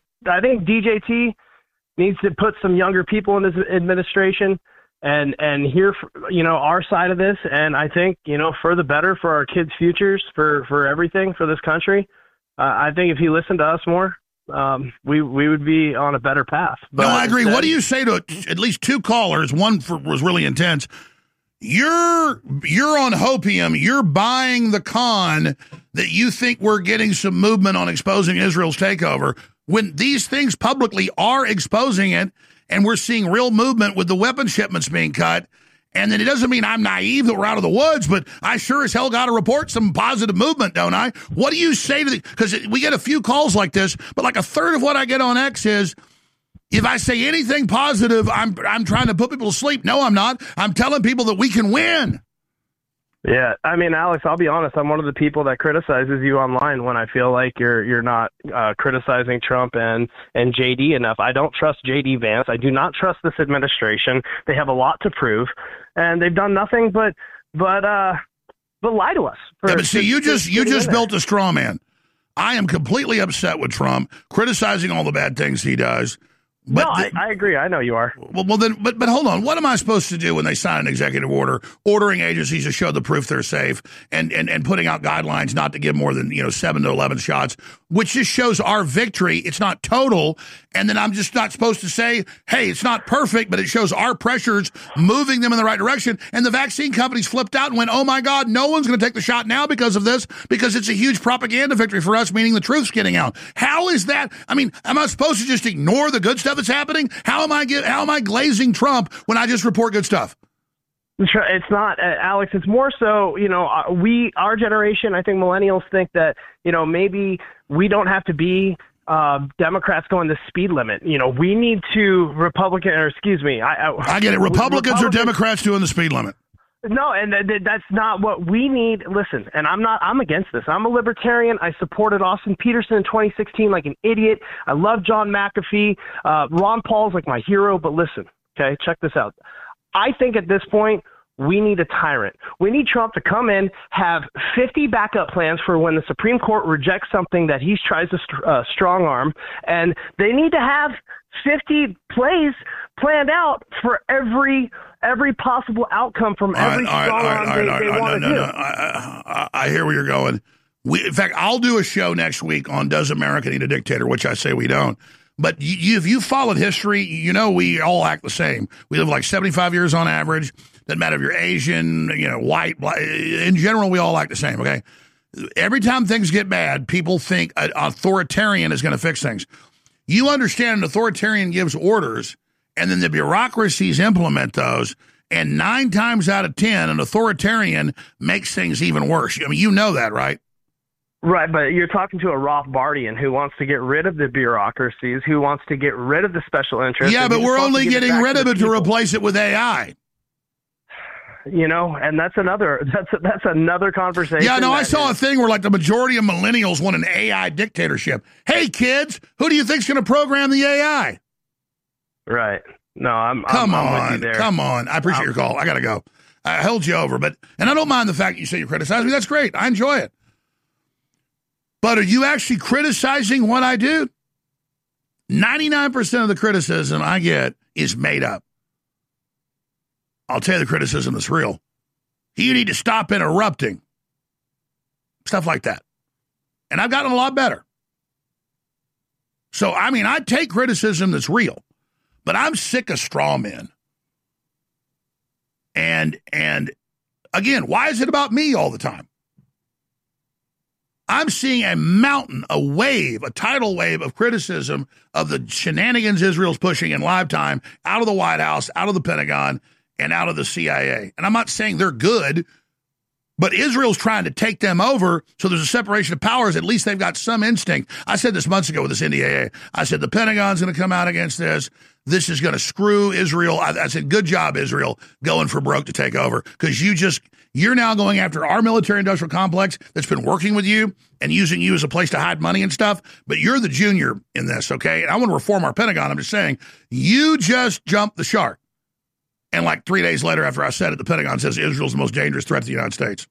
[SPEAKER 7] DJT needs to put some younger people in his administration and hear, our side of this. And I think, for the better, for our kids' futures, for everything, for this country. I think if he listened to us more, we would be on a better path. But
[SPEAKER 2] no, I agree. What do you say to at least 2 callers? One was really intense. You're on hopium. You're buying the con that you think we're getting some movement on exposing Israel's takeover, when these things publicly are exposing it, and we're seeing real movement with the weapon shipments being cut. And then it doesn't mean I'm naive that we're out of the woods, but I sure as hell got to report some positive movement, don't I? What do you say to because we get a few calls like this, but like a third of what I get on X is, if I say anything positive, I'm trying to put people to sleep. No, I'm not. I'm telling people that we can win.
[SPEAKER 7] Yeah, I mean, Alex, I'll be honest. I'm one of the people that criticizes you online when I feel like you're not criticizing Trump and JD enough. I don't trust JD Vance. I do not trust this administration. They have a lot to prove, and they've done nothing but lie to us.
[SPEAKER 2] But see, you just built a straw man. I am completely upset with Trump, criticizing all the bad things he does. But
[SPEAKER 7] I agree. I know you are.
[SPEAKER 2] Well, then, but hold on. What am I supposed to do when they sign an executive order ordering agencies to show the proof they're safe and putting out guidelines not to give more than 7 to 11 shots, which just shows our victory. It's not total, and then I'm just not supposed to say, hey, it's not perfect, but it shows our pressures moving them in the right direction. And the vaccine companies flipped out and went, oh my God, no one's going to take the shot now because of this, because it's a huge propaganda victory for us, meaning the truth's getting out. How is that? I mean, am I supposed to just ignore the good stuff that's happening? How am I glazing Trump when I just report good stuff?
[SPEAKER 7] It's not, Alex. It's more so, our generation, I think millennials think that, maybe we don't have to be Democrats going the speed limit. We need to I
[SPEAKER 2] get it. Republicans or Democrats doing the speed limit.
[SPEAKER 7] No, and that's not what we need. Listen, and I'm against this. I'm a libertarian. I supported Austin Peterson in 2016 like an idiot. I love John McAfee. Ron Paul's like my hero. But listen, okay, check this out. I think at this point, we need a tyrant. We need Trump to come in, have 50 backup plans for when the Supreme Court rejects something that he tries to strong arm, and they need to have 50 plays planned out for every possible outcome from every strong arm they want to do.
[SPEAKER 2] I hear where you're going. In fact, I'll do a show next week on Does America Need a Dictator, which I say we don't. But if you followed history, you know we all act the same. We live like 75 years on average. Doesn't matter if you're Asian, white, black. In general, we all act the same, okay? Every time things get bad, people think an authoritarian is going to fix things. You understand an authoritarian gives orders, and then the bureaucracies implement those, and 9 times out of 10, an authoritarian makes things even worse. I mean, you know that, right?
[SPEAKER 7] Right, but you're talking to a Rothbardian who wants to get rid of the bureaucracies, who wants to get rid of the special interests.
[SPEAKER 2] Yeah, but we're only getting rid of it to replace it with AI.
[SPEAKER 7] And that's another conversation.
[SPEAKER 2] Yeah, no, I saw a thing where like the majority of millennials want an AI dictatorship. Hey, kids, who do you think's going to program the AI?
[SPEAKER 7] Right. No, I'm with you there.
[SPEAKER 2] Come on. I appreciate your call. I got to go. I held you over, and I don't mind the fact that you say you criticize me. That's great. I enjoy it. But are you actually criticizing what I do? 99% of the criticism I get is made up. I'll tell you the criticism that's real. You need to stop interrupting. Stuff like that. And I've gotten a lot better. So, I take criticism that's real. But I'm sick of straw men. And again, why is it about me all the time? I'm seeing a mountain, a tidal wave of criticism of the shenanigans Israel's pushing in live time out of the White House, out of the Pentagon, and out of the CIA. And I'm not saying they're good, but Israel's trying to take them over, so there's a separation of powers. At least they've got some instinct. I said this months ago with this NDAA. I said the Pentagon's going to come out against this. This is going to screw Israel. I said, good job, Israel, going for broke to take over, because you're now going after our military-industrial complex that's been working with you and using you as a place to hide money and stuff, but you're the junior in this, okay? And I want to reform our Pentagon. I'm just saying, you just jumped the shark. And like 3 days later after I said it, the Pentagon says Israel's the most dangerous threat to the United States.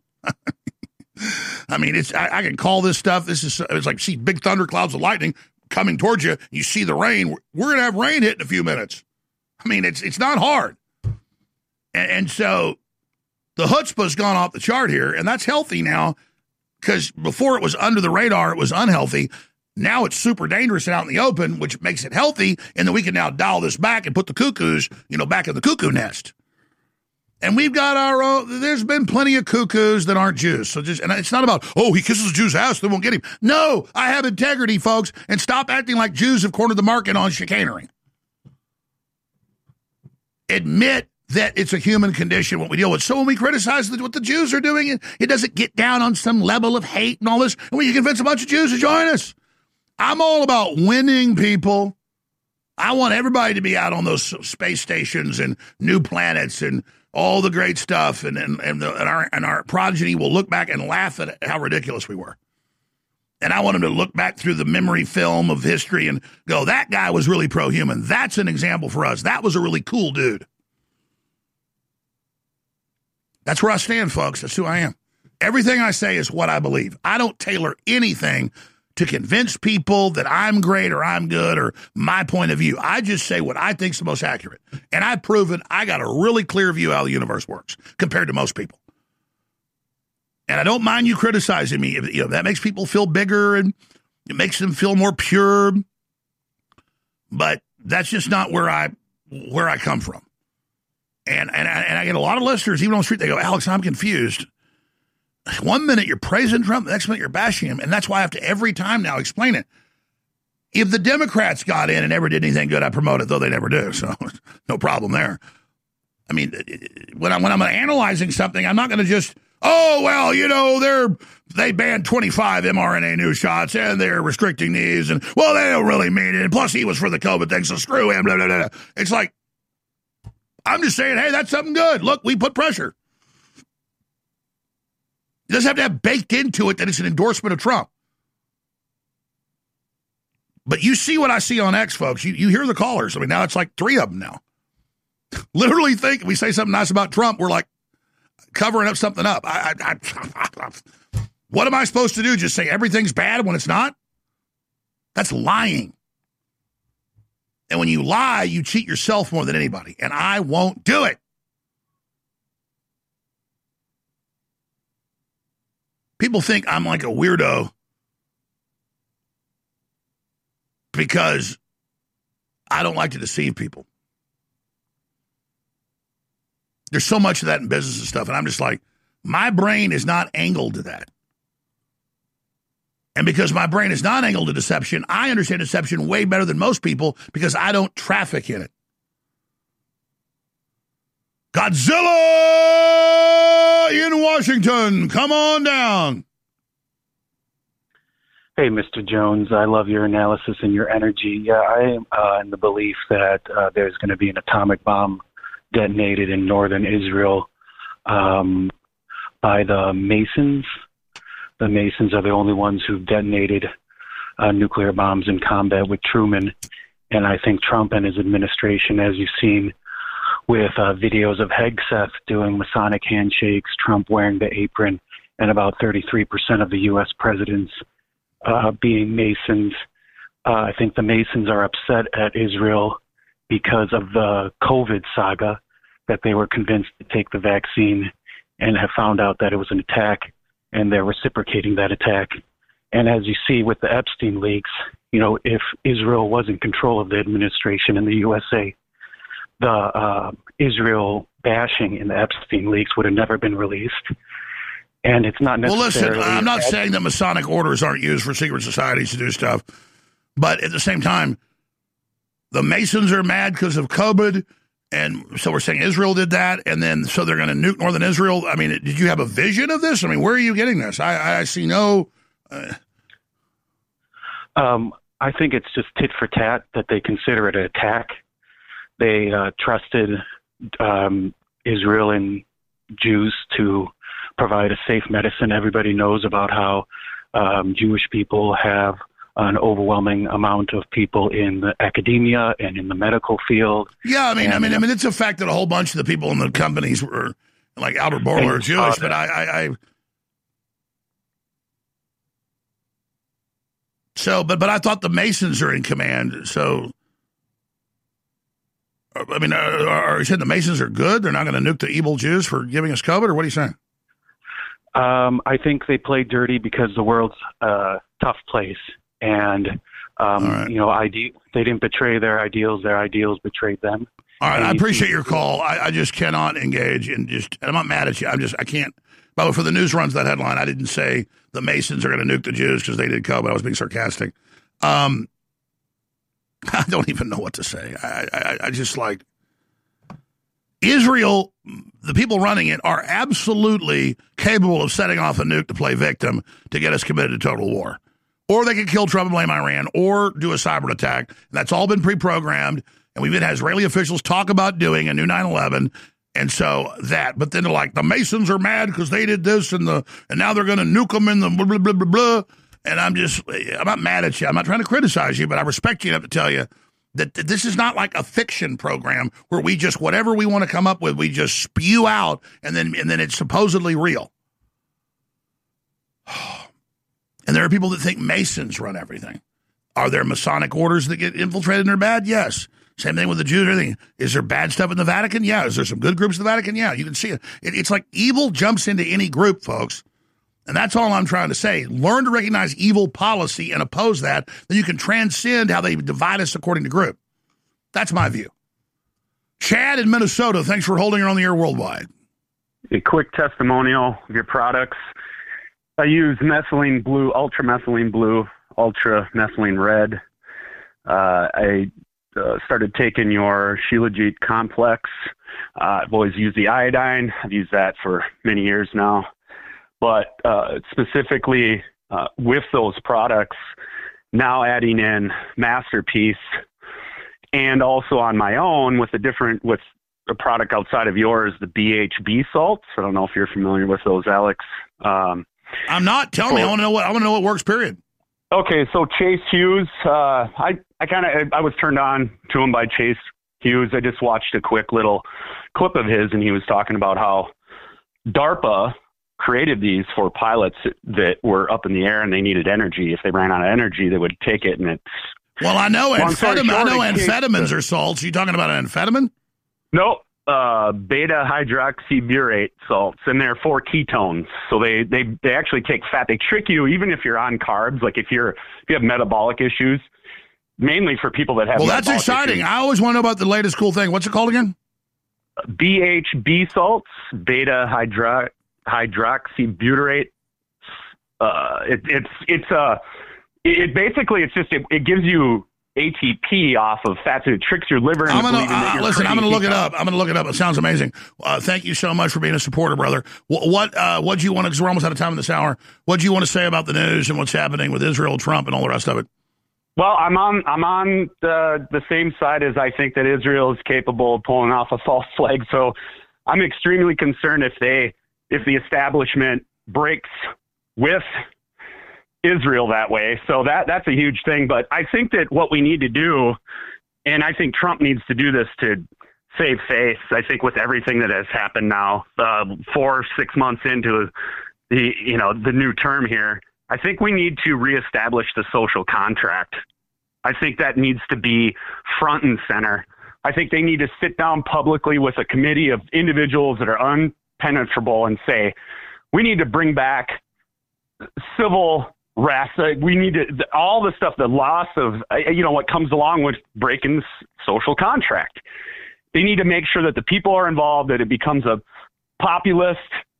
[SPEAKER 2] I can call this stuff. It's like see big thunderclouds of lightning coming towards you. You see the rain. We're going to have rain hit in a few minutes. It's not hard. And so the chutzpah's gone off the chart here, and that's healthy now, because before it was under the radar, it was unhealthy. Now it's super dangerous and out in the open, which makes it healthy, and then we can now dial this back and put the cuckoos, back in the cuckoo nest. And we've got our own, there's been plenty of cuckoos that aren't Jews. And it's not about, he kisses a Jew's ass, they won't get him. No, I have integrity, folks, and stop acting like Jews have cornered the market on chicanery. Admit that it's a human condition, what we deal with. So when we criticize what the Jews are doing, it doesn't get down on some level of hate and all this, and we can convince a bunch of Jews to join us. I'm all about winning, people. I want everybody to be out on those space stations and new planets and all the great stuff, and our progeny will look back and laugh at how ridiculous we were. And I want them to look back through the memory film of history and go, that guy was really pro-human. That's an example for us. That was a really cool dude. That's where I stand, folks. That's who I am. Everything I say is what I believe. I don't tailor anything to convince people that I'm great or I'm good or my point of view. I just say what I think is the most accurate. And I've proven I got a really clear view how the universe works compared to most people. And I don't mind you criticizing me. That makes people feel bigger and it makes them feel more pure. But that's just not where I come from. And I get a lot of listeners, even on the street, they go, Alex, I'm confused. 1 minute you're praising Trump, the next minute you're bashing him. And that's why I have to every time now explain it. If the Democrats got in and never did anything good, I promote it, though they never do. So no problem there. When I'm analyzing something, I'm not going to just, they banned 25 mRNA new shots and they're restricting these. And, they don't really mean it. And plus, he was for the COVID thing, so screw him. Blah, blah, blah. It's like, I'm just saying, hey, that's something good. Look, we put pressure. It doesn't have to have baked into it that it's an endorsement of Trump. But you see what I see on X, folks. You hear the callers. Now it's like 3 of them now. Literally think if we say something nice about Trump, we're like covering up something up. What am I supposed to do? Just say everything's bad when it's not? That's lying. And when you lie, you cheat yourself more than anybody. And I won't do it. People think I'm like a weirdo because I don't like to deceive people. There's so much of that in business and stuff, and I'm just like, my brain is not angled to that. And because my brain is not angled to deception, I understand deception way better than most people because I don't traffic in it. Godzilla in Washington, come on down.
[SPEAKER 12] Hey, Mr. Jones, I love your analysis and your energy. Yeah, I am in the belief that there's going to be an atomic bomb detonated in northern Israel by the Masons. The Masons are the only ones who detonated nuclear bombs in combat with Truman. And I think Trump and his administration, as you've seen with videos of Hegseth doing Masonic handshakes, Trump wearing the apron, and about 33% of the U.S. presidents being Masons. I think the Masons are upset at Israel because of the COVID saga, that they were convinced to take the vaccine and have found out that it was an attack, and they're reciprocating that attack. And as you see with the Epstein leaks, if Israel was in control of the administration in the USA, the Israel bashing in the Epstein leaks would have never been released. And it's not necessarily...
[SPEAKER 2] Well, listen, I'm not saying that Masonic orders aren't used for secret societies to do stuff, but at the same time, the Masons are mad because of COVID, and so we're saying Israel did that, and then so they're going to nuke northern Israel. I mean, did you have a vision of this? I mean, where are you getting this? I see no...
[SPEAKER 12] I think it's just tit for tat that they consider it an attack. They trusted Israel and Jews to provide a safe medicine. Everybody knows about how Jewish people have an overwhelming amount of people in the academia and in the medical field.
[SPEAKER 2] Yeah, I mean, it's a fact that a whole bunch of the people in the companies were like Albert Bourla are Jewish, but but I thought the Masons are in command. So, I mean, are you saying the Masons are good? They're not going to nuke the evil Jews for giving us COVID, or what are you saying?
[SPEAKER 12] I think they played dirty because the world's a tough place, and they didn't betray their ideals betrayed them.
[SPEAKER 2] All right, I appreciate your call. I just cannot engage in I'm not mad at you. I can't. But for the news runs that headline, I didn't say the Masons are going to nuke the Jews because they did COVID. I was being sarcastic. I don't even know what to say. I just like Israel, the people running it are absolutely capable of setting off a nuke to play victim to get us committed to total war. Or they could kill Trump and blame Iran or do a cyber attack. And that's all been pre-programmed. And we've had Israeli officials talk about doing a new 9/11. And so but then they're like, the Masons are mad because they did this and now they're going to nuke them in the blah, blah, blah, blah, blah. And I'm not mad at you. I'm not trying to criticize you, but I respect you enough to tell you that this is not like a fiction program where we just, whatever we want to come up with, we just spew out and then it's supposedly real. And there are people that think Masons run everything. Are there Masonic orders that get infiltrated and they're bad? Yes. Same thing with the Jews and everything. Is there bad stuff in the Vatican? Yeah. Is there some good groups in the Vatican? Yeah. You can see it. It's like evil jumps into any group, folks. And that's all I'm trying to say. Learn to recognize evil policy and oppose that. Then you can transcend how they divide us according to group. That's my view. Chad in Minnesota, thanks for holding her on the air worldwide.
[SPEAKER 13] A quick testimonial of your products. I use methylene blue, ultra methylene blue, ultra methylene red. I started taking your Shilajit complex. I've always used the iodine. I've used that for many years now. But specifically with those products, now adding in Masterpiece, and also on my own with a product outside of yours, the BHB salts. I don't know if you're familiar with those, Alex.
[SPEAKER 2] I'm not. Tell me. I want to know what works. Period.
[SPEAKER 13] Okay, so Chase Hughes. I was turned on to him by Chase Hughes. I just watched a quick little clip of his, and he was talking about how DARPA created these for pilots that were up in the air and they needed energy. If they ran out of energy, they would take it, and it's.
[SPEAKER 2] Well, I know amphetamines are salts. Are you talking about an amphetamine?
[SPEAKER 13] No, beta hydroxybutyrate salts, and they're for ketones. So they actually take fat. They trick you, even if you're on carbs. Like if you have metabolic issues, mainly for people that have.
[SPEAKER 2] Well, that's
[SPEAKER 13] metabolic
[SPEAKER 2] exciting.
[SPEAKER 13] issues.
[SPEAKER 2] I always want to know about the latest cool thing. What's it called again?
[SPEAKER 13] BHB salts, beta hydroxybutyrate. It gives you ATP off of fats. It tricks your liver into believing that you're
[SPEAKER 2] listen. I'm going to look it
[SPEAKER 13] creating
[SPEAKER 2] up. I'm going to look it up. It sounds amazing. Thank you so much for being a supporter, brother. What do you want to? Because we're almost out of time in this hour. What do you want to say about the news and what's happening with Israel, Trump, and all the rest of it?
[SPEAKER 13] Well, I'm on the same side as I think that Israel is capable of pulling off a false flag. So I'm extremely concerned if the establishment breaks with Israel that way. So that's a huge thing. But I think that what we need to do, and I think Trump needs to do this to save face, I think with everything that has happened now, 4-6 months into the new term here, I think we need to reestablish the social contract. I think that needs to be front and center. I think they need to sit down publicly with a committee of individuals that are unpenetrable and say, we need to bring back civil rest. We need to, all the stuff, the loss of, what comes along with breaking the social contract. They need to make sure that the people are involved, that it becomes a populist,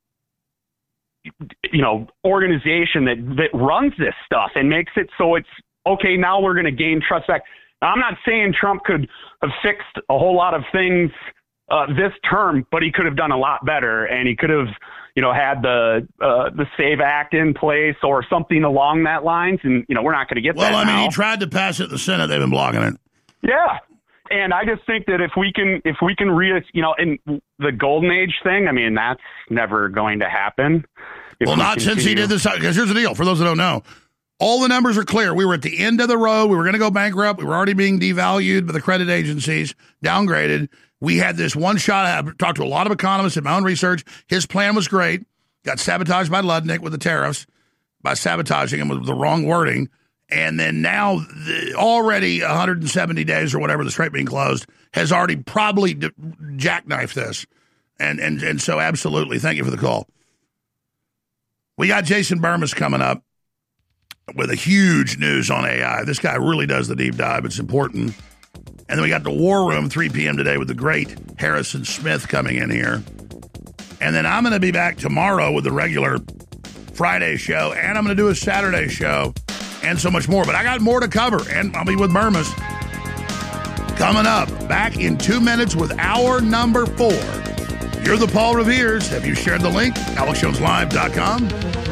[SPEAKER 13] organization that runs this stuff and makes it so it's okay. Now we're going to gain trust back. Now, I'm not saying Trump could have fixed a whole lot of things this term, but he could have done a lot better, and he could have, had the SAVE Act in place or something along that lines. And we're not going to get that.
[SPEAKER 2] Well,
[SPEAKER 13] now.
[SPEAKER 2] He tried to pass it in the Senate. They've been blocking it.
[SPEAKER 13] Yeah. And I just think that if we can in the golden age thing, that's never going to happen.
[SPEAKER 2] Well, not since he did this, because here's the deal. For those that don't know, all the numbers are clear. We were at the end of the road. We were going to go bankrupt. We were already being devalued by the credit agencies, downgraded. We had this one shot. I talked to a lot of economists in my own research. His plan was great. Got sabotaged by Ludnick with the tariffs, by sabotaging him with the wrong wording. And then now, already 170 days or whatever, the Strait being closed, has already probably jackknifed this. And so, absolutely, thank you for the call. We got Jason Burmis coming up with a huge news on AI. This guy really does the deep dive. It's important. And then we got the War Room, 3 p.m. today with the great Harrison Smith coming in here. And then I'm going to be back tomorrow with the regular Friday show, and I'm going to do a Saturday show, and so much more. But I got more to cover, and I'll be with Burmis. Coming up, back in 2 minutes with hour number 4. You're the Paul Revere's. Have you shared the link? AlexJonesLive.com.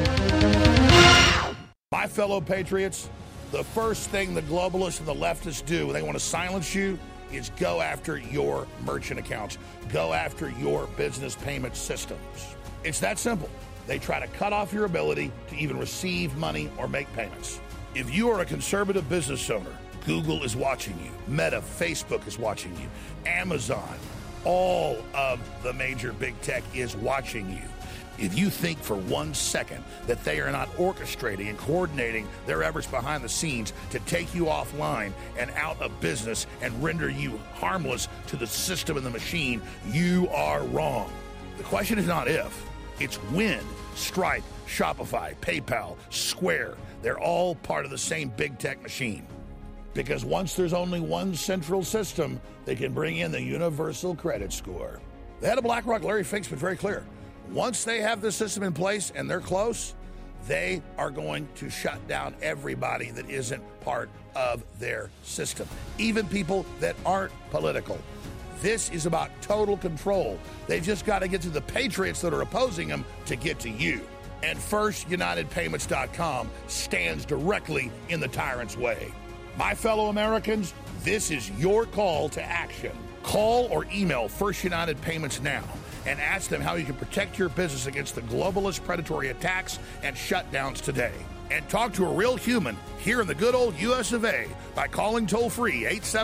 [SPEAKER 2] My fellow patriots, the first thing the globalists and the leftists do when they want to silence you is go after your merchant accounts. Go after your business payment systems. It's that simple. They try to cut off your ability to even receive money or make payments. If you are a conservative business owner, Google is watching you. Meta, Facebook is watching you. Amazon, all of the major big tech is watching you. If you think for 1 second that they are not orchestrating and coordinating their efforts behind the scenes to take you offline and out of business and render you harmless to the system and the machine, you are wrong. The question is not if, it's when. Stripe, Shopify, PayPal, Square, they're all part of the same big tech machine. Because once there's only one central system, they can bring in the universal credit score. The head of BlackRock, Larry Fink's been very clear. Once they have the system in place and they're close, they are going to shut down everybody that isn't part of their system, even people that aren't political. This is about total control. They've just got to get to the patriots that are opposing them to get to you. And FirstUnitedPayments.com stands directly in the tyrant's way. My fellow Americans, this is your call to action. Call or email First United Payments now and ask them how you can protect your business against the globalist predatory attacks and shutdowns today. And talk to a real human here in the good old U.S. of A. by calling toll-free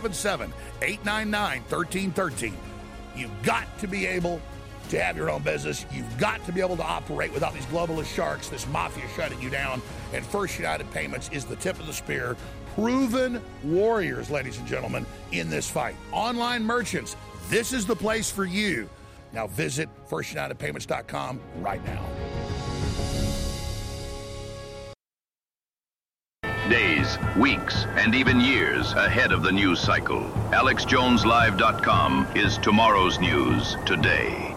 [SPEAKER 2] 877-899-1313. You've got to be able to have your own business. You've got to be able to operate without these globalist sharks, this mafia shutting you down. And First United Payments is the tip of the spear. Proven warriors, ladies and gentlemen, in this fight. Online merchants, this is the place for you. Now visit FirstUnitedPayments.com right now.
[SPEAKER 8] Days, weeks, and even years ahead of the news cycle. AlexJonesLive.com is tomorrow's news today.